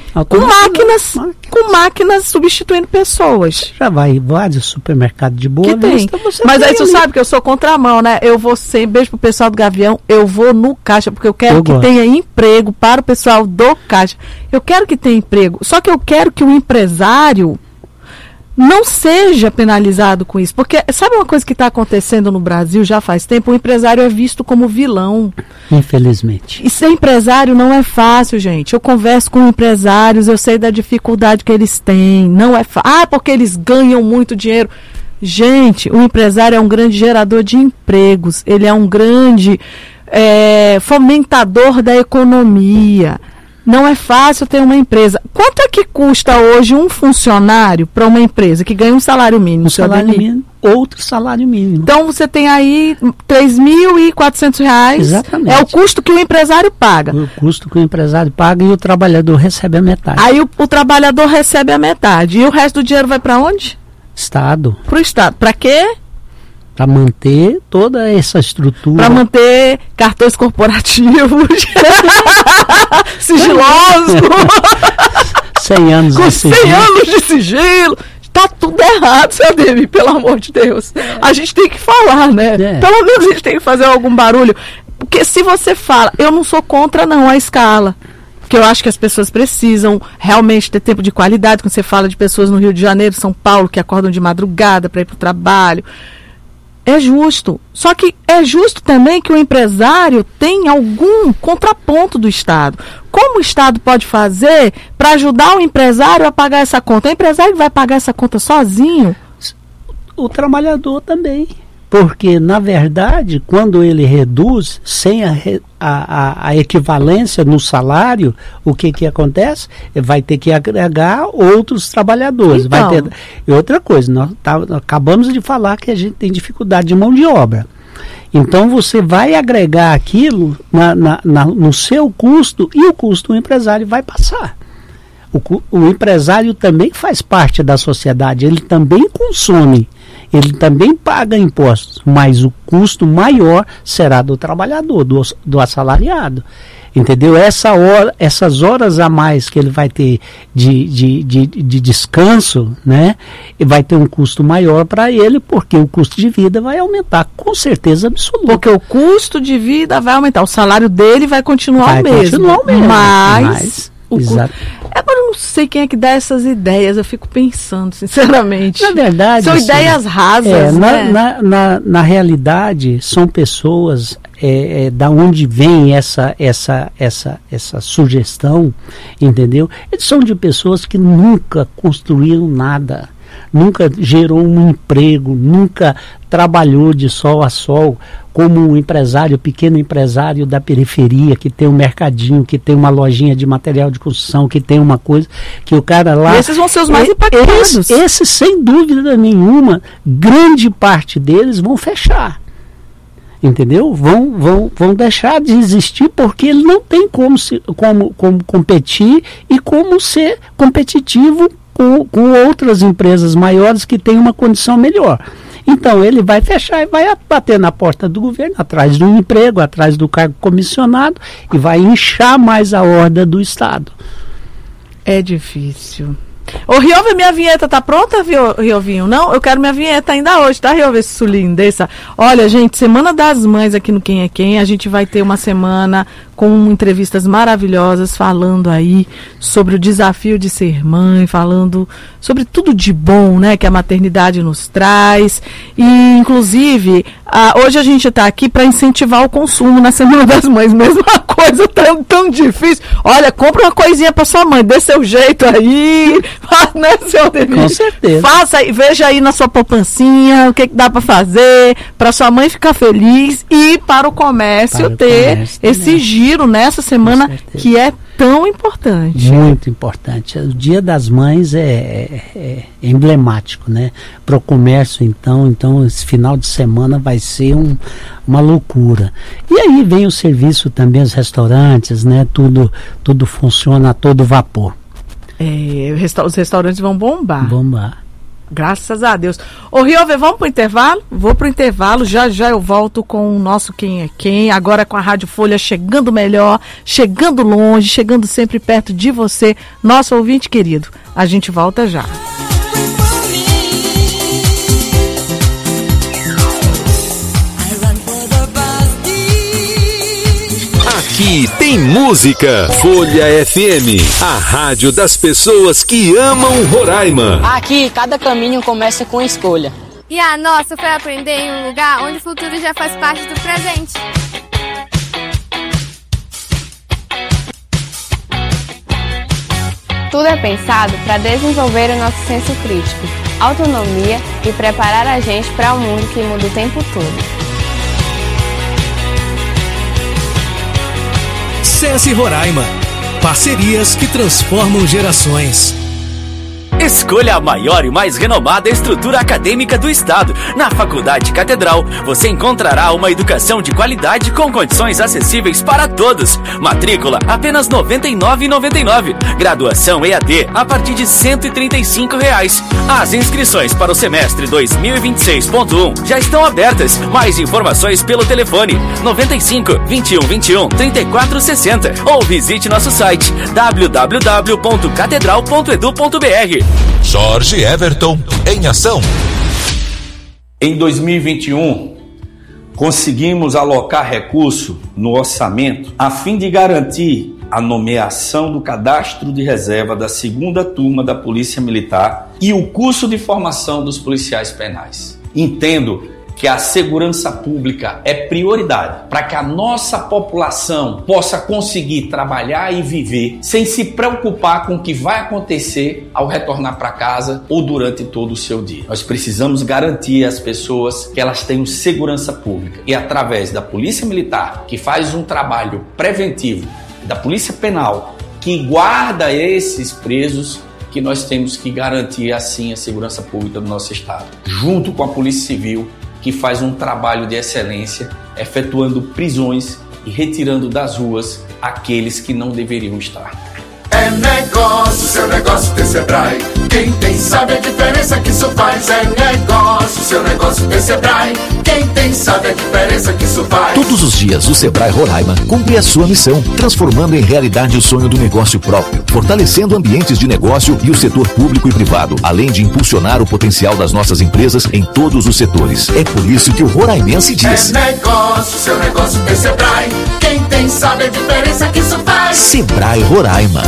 com máquinas substituindo pessoas. Já vai vários supermercados de Boa Vista. Mas aí tu sabe que eu sou contramão, né? Eu vou sempre, beijo pro pessoal do Gavião, eu vou no caixa, porque eu quero que tenha emprego para o pessoal do caixa. Eu quero que tenha emprego, só que eu quero que o empresário não seja penalizado com isso. Porque sabe uma coisa que está acontecendo no Brasil já faz tempo? O empresário é visto como vilão. Infelizmente. E ser empresário não é fácil, gente. Eu converso com empresários, eu sei da dificuldade que eles têm. Não é fácil. Porque eles ganham muito dinheiro. Gente, o empresário é um grande gerador de empregos. Ele é um grande fomentador da economia. Não é fácil ter uma empresa. Quanto é que custa hoje um funcionário para uma empresa que ganha um salário mínimo? Um salário mínimo, outro salário mínimo. Então você tem aí R$3.400. Exatamente. É o custo que o empresário paga. O custo que o empresário paga e o trabalhador recebe a metade. Aí o trabalhador recebe a metade. E o resto do dinheiro vai para onde? Estado. Para o Estado. Para quê? Para manter toda essa estrutura. Para manter cartões corporativos, sigilosos, 100 anos com de 100 sigilo. anos de sigilo. Está tudo errado, seu Ademir, pelo amor de Deus. A gente tem que falar, né? Pelo menos a gente tem que fazer algum barulho. Porque se você fala, eu não sou contra não a escala. Porque eu acho que as pessoas precisam realmente ter tempo de qualidade. Quando você fala de pessoas no Rio de Janeiro, São Paulo, que acordam de madrugada para ir para o trabalho. É justo. Só que é justo também que o empresário tenha algum contraponto do Estado. Como o Estado pode fazer para ajudar o empresário a pagar essa conta? O empresário vai pagar essa conta sozinho? O trabalhador também. Porque, na verdade, quando ele reduz sem a equivalência no salário, o que acontece? Vai ter que agregar outros trabalhadores. Então. Vai ter... E outra coisa, nós acabamos de falar que a gente tem dificuldade de mão de obra. Então você vai agregar aquilo no seu custo e o custo do empresário vai passar. O empresário também faz parte da sociedade, ele também consome. Ele também paga impostos, mas o custo maior será do trabalhador, do assalariado. Entendeu? Essas horas a mais que ele vai ter de descanso, né? Vai ter um custo maior para ele, porque o custo de vida vai aumentar, com certeza absoluta. Porque o custo de vida vai aumentar, o salário dele vai continuar o mesmo. Mas agora eu não sei quem é que dá essas ideias, eu fico pensando, sinceramente. Na verdade, são ideias rasas, né? Na realidade, são pessoas da onde vem essa sugestão, entendeu? Eles são de pessoas que nunca construíram nada, nunca gerou um emprego, nunca trabalhou de sol a sol, como um empresário, pequeno empresário da periferia, que tem um mercadinho, que tem uma lojinha de material de construção, que tem uma coisa, que o cara lá... Esses vão ser os mais impactados. Esses, sem dúvida nenhuma, grande parte deles vão fechar. Entendeu? Vão deixar de existir porque ele não tem como competir e como ser competitivo com outras empresas maiores que têm uma condição melhor. Então ele vai fechar e vai bater na porta do governo, atrás do emprego, atrás do cargo comissionado, e vai inchar mais a horda do Estado. É difícil. Ô, Riover, minha vinheta tá pronta, Riovinho? Não, eu quero minha vinheta ainda hoje, tá, Riover, sua lindeza? Olha, gente, Semana das Mães aqui no Quem é Quem, a gente vai ter uma semana com entrevistas maravilhosas, falando aí sobre o desafio de ser mãe, falando sobre tudo de bom, né, que a maternidade nos traz. E, inclusive, hoje a gente está aqui para incentivar o consumo na Semana das Mães, mesma coisa, tão difícil. Olha, compra uma coisinha para sua mãe, dê seu jeito aí, né, seu Ademir? Com certeza. Faça aí, veja aí na sua poupancinha o que dá para fazer para sua mãe ficar feliz e para o comércio ter esse giro nessa semana que é tão importante. Muito importante. O Dia das Mães é emblemático, né? Para o comércio, então esse final de semana vai ser uma loucura. E aí vem o serviço também, os restaurantes, né? Tudo funciona a todo vapor. Os restaurantes vão bombar. Graças a Deus. Ô, Riover, vamos pro intervalo? Vou pro intervalo, já eu volto com o nosso Quem é Quem, agora com a Rádio Folha chegando melhor, chegando longe, chegando sempre perto de você, nosso ouvinte querido. A gente volta já. Aqui tem música. Folha FM, a rádio das pessoas que amam Roraima. Aqui, cada caminho começa com escolha. E a nossa foi aprender em um lugar onde o futuro já faz parte do presente. Tudo é pensado para desenvolver o nosso senso crítico, autonomia e preparar a gente para um mundo que muda o tempo todo. SESI Roraima. Parcerias que transformam gerações. Escolha a maior e mais renomada estrutura acadêmica do estado. Na Faculdade Catedral, você encontrará uma educação de qualidade com condições acessíveis para todos. Matrícula apenas R$ 99,99. Graduação EAD a partir de R$ 135. As inscrições para o semestre 2026.1 já estão abertas. Mais informações pelo telefone 95 21 21 34 60 ou visite nosso site www.catedral.edu.br. Jorge Everton em ação. Em 2021, conseguimos alocar recurso no orçamento a fim de garantir a nomeação do cadastro de reserva da 2ª turma da Polícia Militar e o curso de formação dos policiais penais. Entendo que a segurança pública é prioridade para que a nossa população possa conseguir trabalhar e viver sem se preocupar com o que vai acontecer ao retornar para casa ou durante todo o seu dia. Nós precisamos garantir às pessoas que elas tenham segurança pública e através da Polícia Militar, que faz um trabalho preventivo, da Polícia Penal, que guarda esses presos, que nós temos que garantir assim a segurança pública do nosso estado, junto com a Polícia Civil, que faz um trabalho de excelência, efetuando prisões e retirando das ruas aqueles que não deveriam estar. É negócio, seu negócio tem Sebrae. Quem tem sabe a diferença que isso faz. É negócio, seu negócio tem Sebrae. Quem tem sabe a diferença que isso faz. Todos os dias o Sebrae Roraima cumpre a sua missão, transformando em realidade o sonho do negócio próprio, fortalecendo ambientes de negócio e o setor público e privado, além de impulsionar o potencial das nossas empresas em todos os setores. É por isso que o roraimense diz: é negócio, seu negócio tem Sebrae. Quem tem sabe a diferença que isso faz. Sebrae Roraima.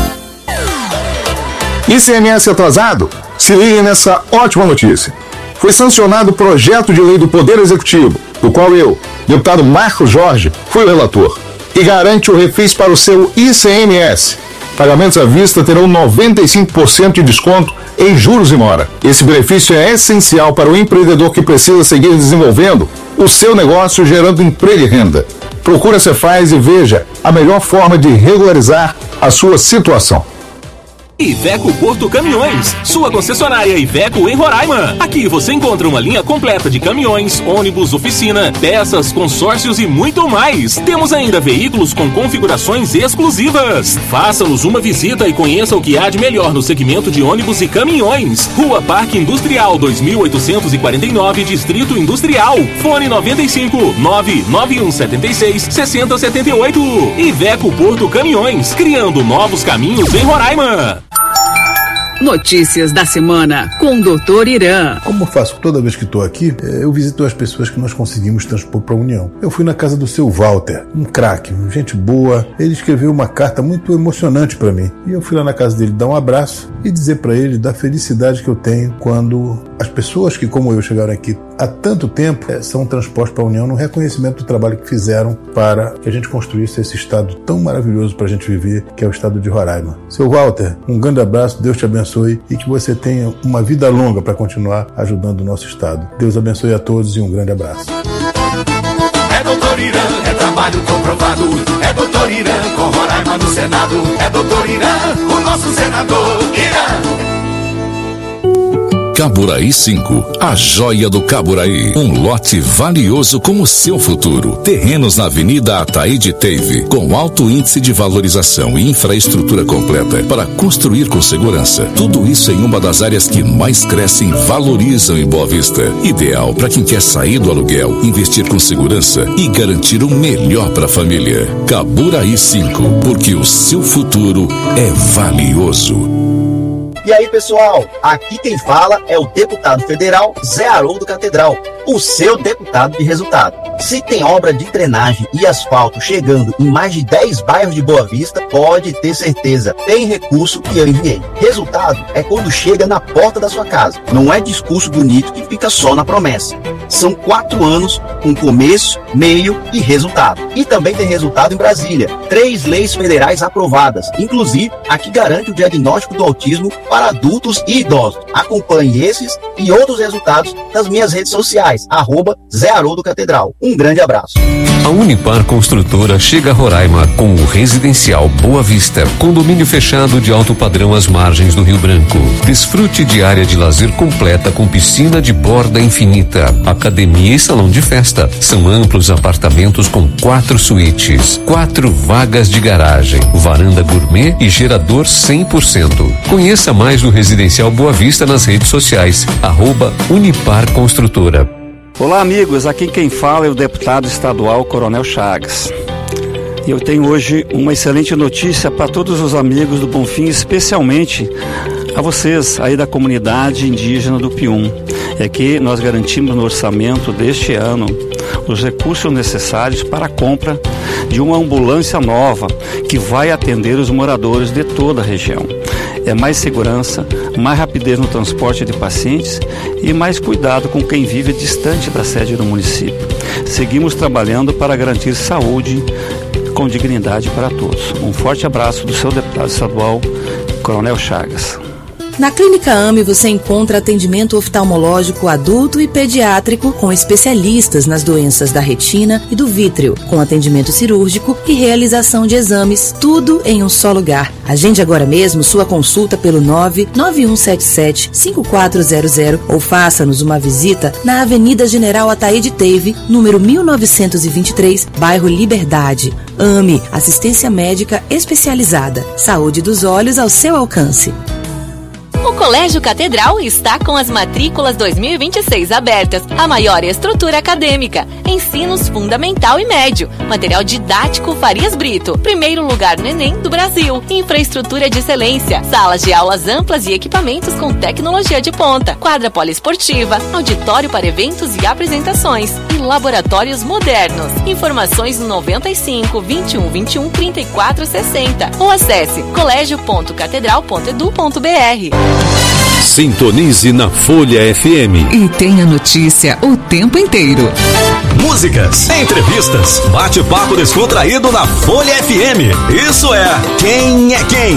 ICMS atrasado? Se ligue nessa ótima notícia. Foi sancionado o projeto de lei do Poder Executivo, do qual eu, deputado Marcos Jorge, fui o relator, e garante o refis para o seu ICMS. Pagamentos à vista terão 95% de desconto em juros e mora. Esse benefício é essencial para o empreendedor que precisa seguir desenvolvendo o seu negócio, gerando emprego e renda. Procure a Cefaz e veja a melhor forma de regularizar a sua situação. Iveco Porto Caminhões, sua concessionária Iveco em Roraima. Aqui você encontra uma linha completa de caminhões, ônibus, oficina, peças, consórcios e muito mais. Temos ainda veículos com configurações exclusivas. Faça-nos uma visita e conheça o que há de melhor no segmento de ônibus e caminhões. Rua Parque Industrial 2849, Distrito Industrial. Fone 95 99176 6078. Iveco Porto Caminhões, criando novos caminhos em Roraima. Notícias da semana com o Dr. Irã. Como eu faço toda vez que estou aqui, eu visito as pessoas que nós conseguimos transpor para a União. Eu fui na casa do seu Walter, um craque, gente boa. Ele escreveu uma carta muito emocionante para mim. E eu fui lá na casa dele dar um abraço e dizer para ele da felicidade que eu tenho quando as pessoas que, como eu, chegaram aqui há tanto tempo, são transpostas para a União no reconhecimento do trabalho que fizeram para que a gente construísse esse estado tão maravilhoso para a gente viver, que é o estado de Roraima. Seu Walter, um grande abraço, Deus te abençoe e que você tenha uma vida longa para continuar ajudando o nosso estado. Deus abençoe a todos e um grande abraço. É Dr. Irã, é trabalho comprovado. É Dr. Irã, com Roraima no Senado. É Dr. Irã, o nosso senador. Irã. Caburaí 5, a joia do Caburaí. Um lote valioso com o seu futuro. Terrenos na Avenida Ataíde Teve, com alto índice de valorização e infraestrutura completa para construir com segurança. Tudo isso em uma das áreas que mais crescem e valorizam em Boa Vista. Ideal para quem quer sair do aluguel, investir com segurança e garantir o melhor para a família. Caburaí 5, porque o seu futuro é valioso. E aí, pessoal, aqui quem fala é o deputado federal Zé Haroldo Catedral, o seu deputado de resultado. Se tem obra de drenagem e asfalto chegando em mais de 10 bairros de Boa Vista, pode ter certeza, tem recurso que eu enviei. Resultado é quando chega na porta da sua casa. Não é discurso bonito que fica só na promessa. São 4 anos com começo, meio e resultado. E também tem resultado em Brasília. 3 leis federais aprovadas, inclusive a que garante o diagnóstico do autismo para adultos e idosos. Acompanhe esses e outros resultados nas minhas redes sociais, @Zé Haroldo Catedral. Um grande abraço. A Unipar Construtora chega a Roraima com o residencial Boa Vista, condomínio fechado de alto padrão às margens do Rio Branco. Desfrute de área de lazer completa com piscina de borda infinita, academia e salão de festa. São amplos apartamentos com 4 suítes, 4 vagas de garagem, varanda gourmet e gerador 100%. Conheça mais do residencial Boa Vista nas redes sociais, @Unipar Construtora. Olá, amigos, aqui quem fala é o deputado estadual Coronel Chagas. E eu tenho hoje uma excelente notícia para todos os amigos do Bonfim, especialmente a vocês aí da comunidade indígena do Pium. É que nós garantimos no orçamento deste ano os recursos necessários para a compra de uma ambulância nova que vai atender os moradores de toda a região. É mais segurança, mais rapidez no transporte de pacientes e mais cuidado com quem vive distante da sede do município. Seguimos trabalhando para garantir saúde com dignidade para todos. Um forte abraço do seu deputado estadual, Coronel Chagas. Na Clínica AME você encontra atendimento oftalmológico adulto e pediátrico com especialistas nas doenças da retina e do vítreo, com atendimento cirúrgico e realização de exames, tudo em um só lugar. Agende agora mesmo sua consulta pelo 99177-5400 ou faça-nos uma visita na Avenida General Ataíde Teve, número 1923, bairro Liberdade. AME, assistência médica especializada. Saúde dos olhos ao seu alcance. O Colégio Catedral está com as matrículas 2026 abertas, a maior estrutura acadêmica, ensinos fundamental e médio, material didático Farias Brito, primeiro lugar no Enem do Brasil, infraestrutura de excelência, salas de aulas amplas e equipamentos com tecnologia de ponta, quadra poliesportiva, auditório para eventos e apresentações e laboratórios modernos. Informações no 95 21 21 34 60 ou acesse colégio.catedral.edu.br. Sintonize na Folha FM. E tenha notícia o tempo inteiro. Músicas, entrevistas, bate-papo descontraído na Folha FM. Isso é Quem é Quem?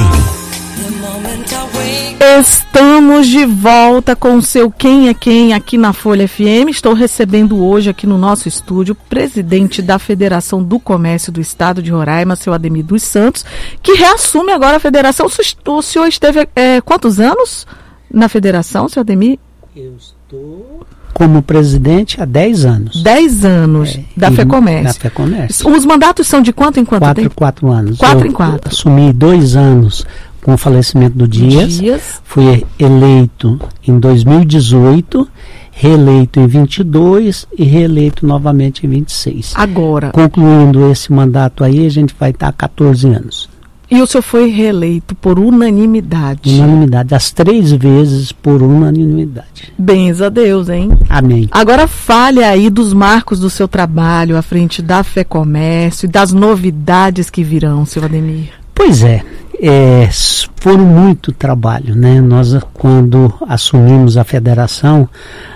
Estamos de volta com o seu Quem é Quem aqui na Folha FM. Estou recebendo hoje aqui no nosso estúdio o presidente da Federação do Comércio do Estado de Roraima, seu Ademir dos Santos, que reassume agora a federação. O senhor esteve quantos anos na federação, seu Ademir? Eu estou como presidente há 10 anos. 10 anos da FEComércio. Da FEComércio. Os mandatos são de quanto em quanto tempo? 4 anos. 4 em 4. Assumi 2 anos com o falecimento do Dias. Fui eleito em 2018, reeleito em 22 e reeleito novamente em 26. Agora. Concluindo esse mandato aí, a gente vai estar há 14 anos. E o senhor foi reeleito por unanimidade? Unanimidade, as 3 vezes por unanimidade. Bens a Deus, hein? Amém. Agora fale aí dos marcos do seu trabalho à frente da FEComércio e das novidades que virão, seu Ademir. Pois é. Foram muito trabalho, né? Nós, quando assumimos a federação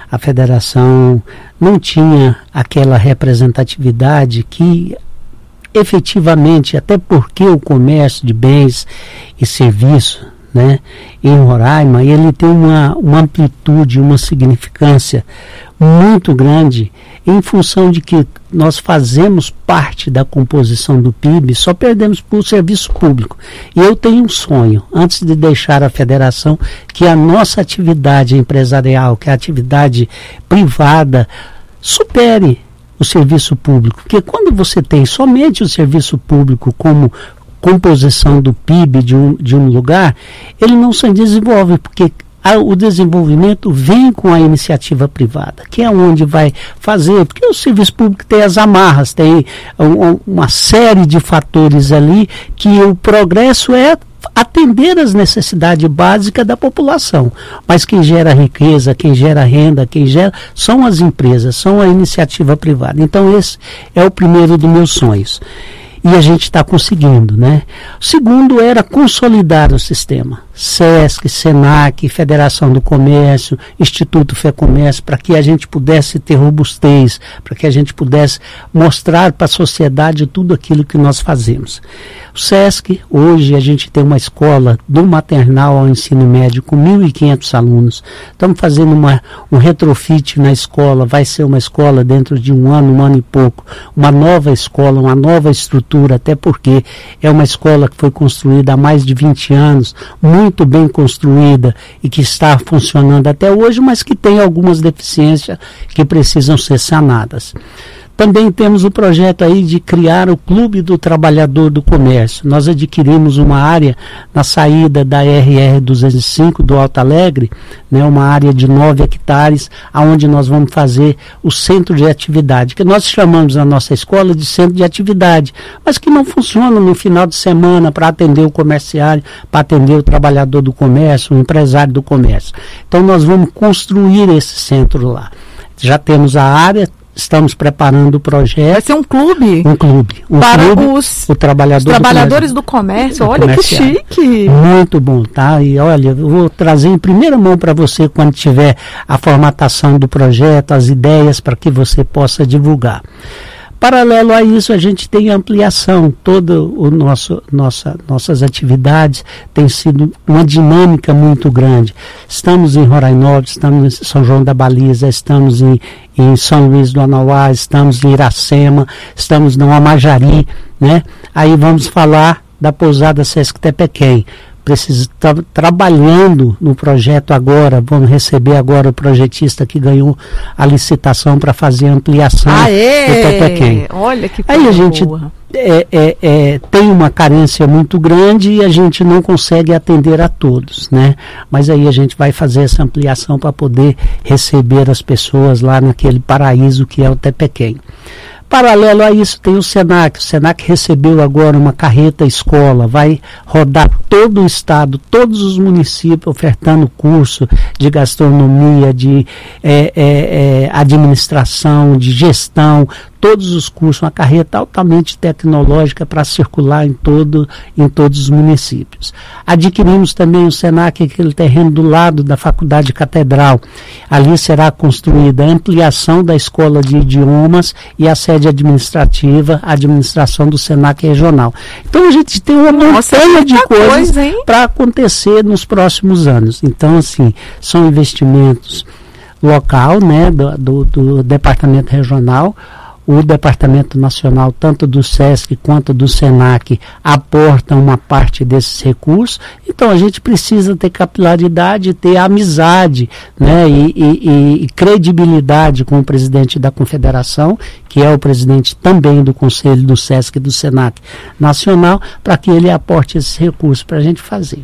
não tinha aquela representatividade que efetivamente, até porque o comércio de bens e serviços, né, em Roraima, ele tem uma amplitude, uma significância muito grande em função de que nós fazemos parte da composição do PIB, só perdemos por serviço público. E eu tenho um sonho, antes de deixar a federação, que a nossa atividade empresarial, que a atividade privada, supere o serviço público. Porque quando você tem somente o serviço público como composição do PIB de um lugar, ele não se desenvolve, porque o desenvolvimento vem com a iniciativa privada, que é onde vai fazer, porque o serviço público tem as amarras, tem uma série de fatores ali que o progresso é atender as necessidades básicas da população. Mas quem gera riqueza, quem gera renda, são as empresas, são a iniciativa privada. Então esse é o primeiro dos meus sonhos. E a gente está conseguindo, né? O segundo era consolidar o sistema. SESC, SENAC, Federação do Comércio, Instituto FEComércio, para que a gente pudesse ter robustez, para que a gente pudesse mostrar para a sociedade tudo aquilo que nós fazemos. O SESC, hoje a gente tem uma escola do maternal ao ensino médio com 1.500 alunos. Estamos fazendo um retrofit na escola, vai ser uma escola dentro de um ano e pouco, uma nova escola, uma nova estrutura, até porque é uma escola que foi construída há mais de 20 anos, muito bem construída e que está funcionando até hoje, mas que tem algumas deficiências que precisam ser sanadas. Também temos o projeto aí de criar o Clube do Trabalhador do Comércio. Nós adquirimos uma área na saída da RR 205 do Alto Alegre, né, uma área de 9 hectares, onde nós vamos fazer o centro de atividade, que nós chamamos a nossa escola de centro de atividade, mas que não funciona no final de semana para atender o comerciário, para atender o trabalhador do comércio, o empresário do comércio. Então nós vamos construir esse centro lá. Já temos a área, estamos preparando o projeto. Vai ser um clube? Um clube. Para os trabalhadores do comércio. Olha que chique. Muito bom, tá? E olha, eu vou trazer em primeira mão para você quando tiver a formatação do projeto, as ideias para que você possa divulgar. Paralelo a isso, a gente tem ampliação, nossas atividades tem sido uma dinâmica muito grande. Estamos em Roraima, estamos em São João da Baliza, estamos em São Luís do Anauá, estamos em Iracema, estamos no Amajari, né? Aí vamos falar da pousada Sesc Tepequém. Estar trabalhando no projeto agora, vamos receber agora o projetista que ganhou a licitação para fazer a ampliação do Tepequém. Olha que coisa. Aí a gente tem uma carência muito grande e a gente não consegue atender a todos, né? Mas aí a gente vai fazer essa ampliação para poder receber as pessoas lá naquele paraíso que é o Tepequém. Paralelo a isso tem o SENAC. O SENAC recebeu agora uma carreta escola, vai rodar todo o estado, todos os municípios ofertando curso de gastronomia, de administração, de gestão, todos os cursos, uma carreta altamente tecnológica para circular em todos os municípios. Adquirimos também o SENAC, aquele terreno do lado da Faculdade Catedral. Ali será construída a ampliação da Escola de Idiomas e a sede administrativa, a administração do SENAC regional. Então a gente tem uma montanha de coisas para acontecer nos próximos anos. Então, assim, são investimentos local, né, do departamento regional. O Departamento Nacional, tanto do SESC quanto do SENAC, aportam uma parte desses recursos. Então a gente precisa ter capilaridade, ter amizade, né, e credibilidade com o presidente da Confederação, que é o presidente também do Conselho do SESC e do SENAC Nacional, para que ele aporte esses recursos para a gente fazer.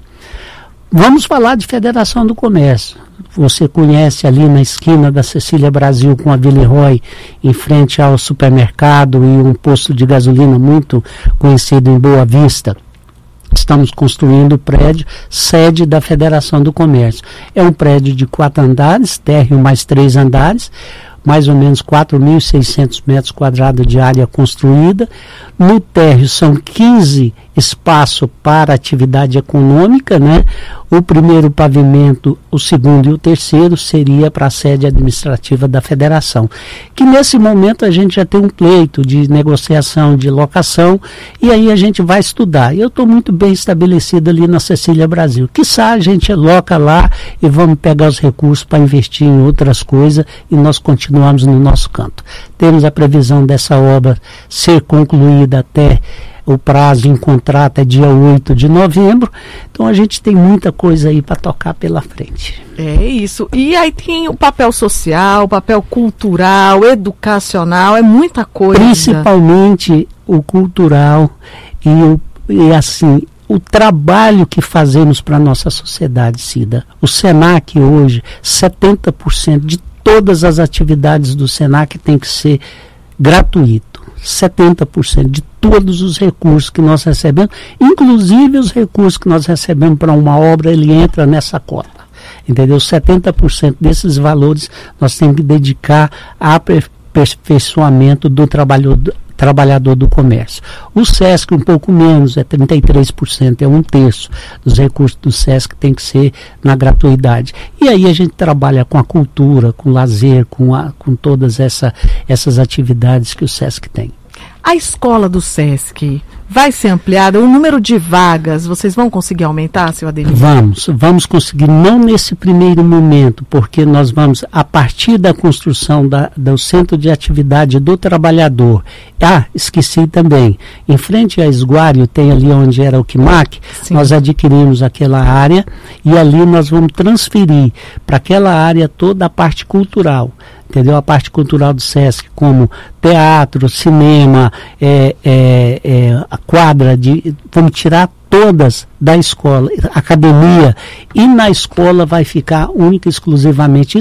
Vamos falar de Federação do Comércio. Você conhece ali na esquina da Cecília Brasil com a Villeroy, em frente ao supermercado e um posto de gasolina muito conhecido em Boa Vista. Estamos construindo o prédio sede da Federação do Comércio. É um prédio de 4 andares, térreo mais 3 andares, mais ou menos 4.600 metros quadrados de área construída. No térreo são 15 espaços para atividade econômica, né? O primeiro pavimento, o segundo e o terceiro seria para a sede administrativa da federação. Que nesse momento a gente já tem um pleito de negociação de locação e aí a gente vai estudar. Eu estou muito bem estabelecido ali na Cecília Brasil. Quiçá a gente loca lá e vamos pegar os recursos para investir em outras coisas e nós continuamos no nosso canto. Temos a previsão dessa obra ser concluída até o prazo em contrato é dia 8 de novembro, então a gente tem muita coisa aí para tocar pela frente. É isso, e aí tem o papel social, o papel cultural, educacional, é muita coisa. Principalmente o cultural e assim, o trabalho que fazemos para a nossa sociedade, Cida. O SENAC hoje, 70% de todas as atividades do SENAC tem que ser gratuito. 70% de todos os recursos que nós recebemos, inclusive os recursos que nós recebemos para uma obra, ele entra nessa cota. Entendeu? 70% desses valores nós temos que dedicar a aperfeiçoamento do trabalhador do comércio. O SESC um pouco menos, é 33%, é 1/3 dos recursos do SESC tem que ser na gratuidade. E aí a gente trabalha com a cultura, com o lazer, com todas essas atividades que o SESC tem. A escola do SESC vai ser ampliada? O número de vagas, vocês vão conseguir aumentar, seu Ademir? Vamos conseguir, não nesse primeiro momento, porque nós vamos, a partir da construção do Centro de Atividade do Trabalhador. Esqueci também, em frente a Esguário, tem ali onde era o QMAC, nós adquirimos aquela área e ali nós vamos transferir para aquela área toda a parte cultural. Entendeu? A parte cultural do SESC, como teatro, cinema, a quadra, vamos tirar todas da escola, academia, e na escola vai ficar única e exclusivamente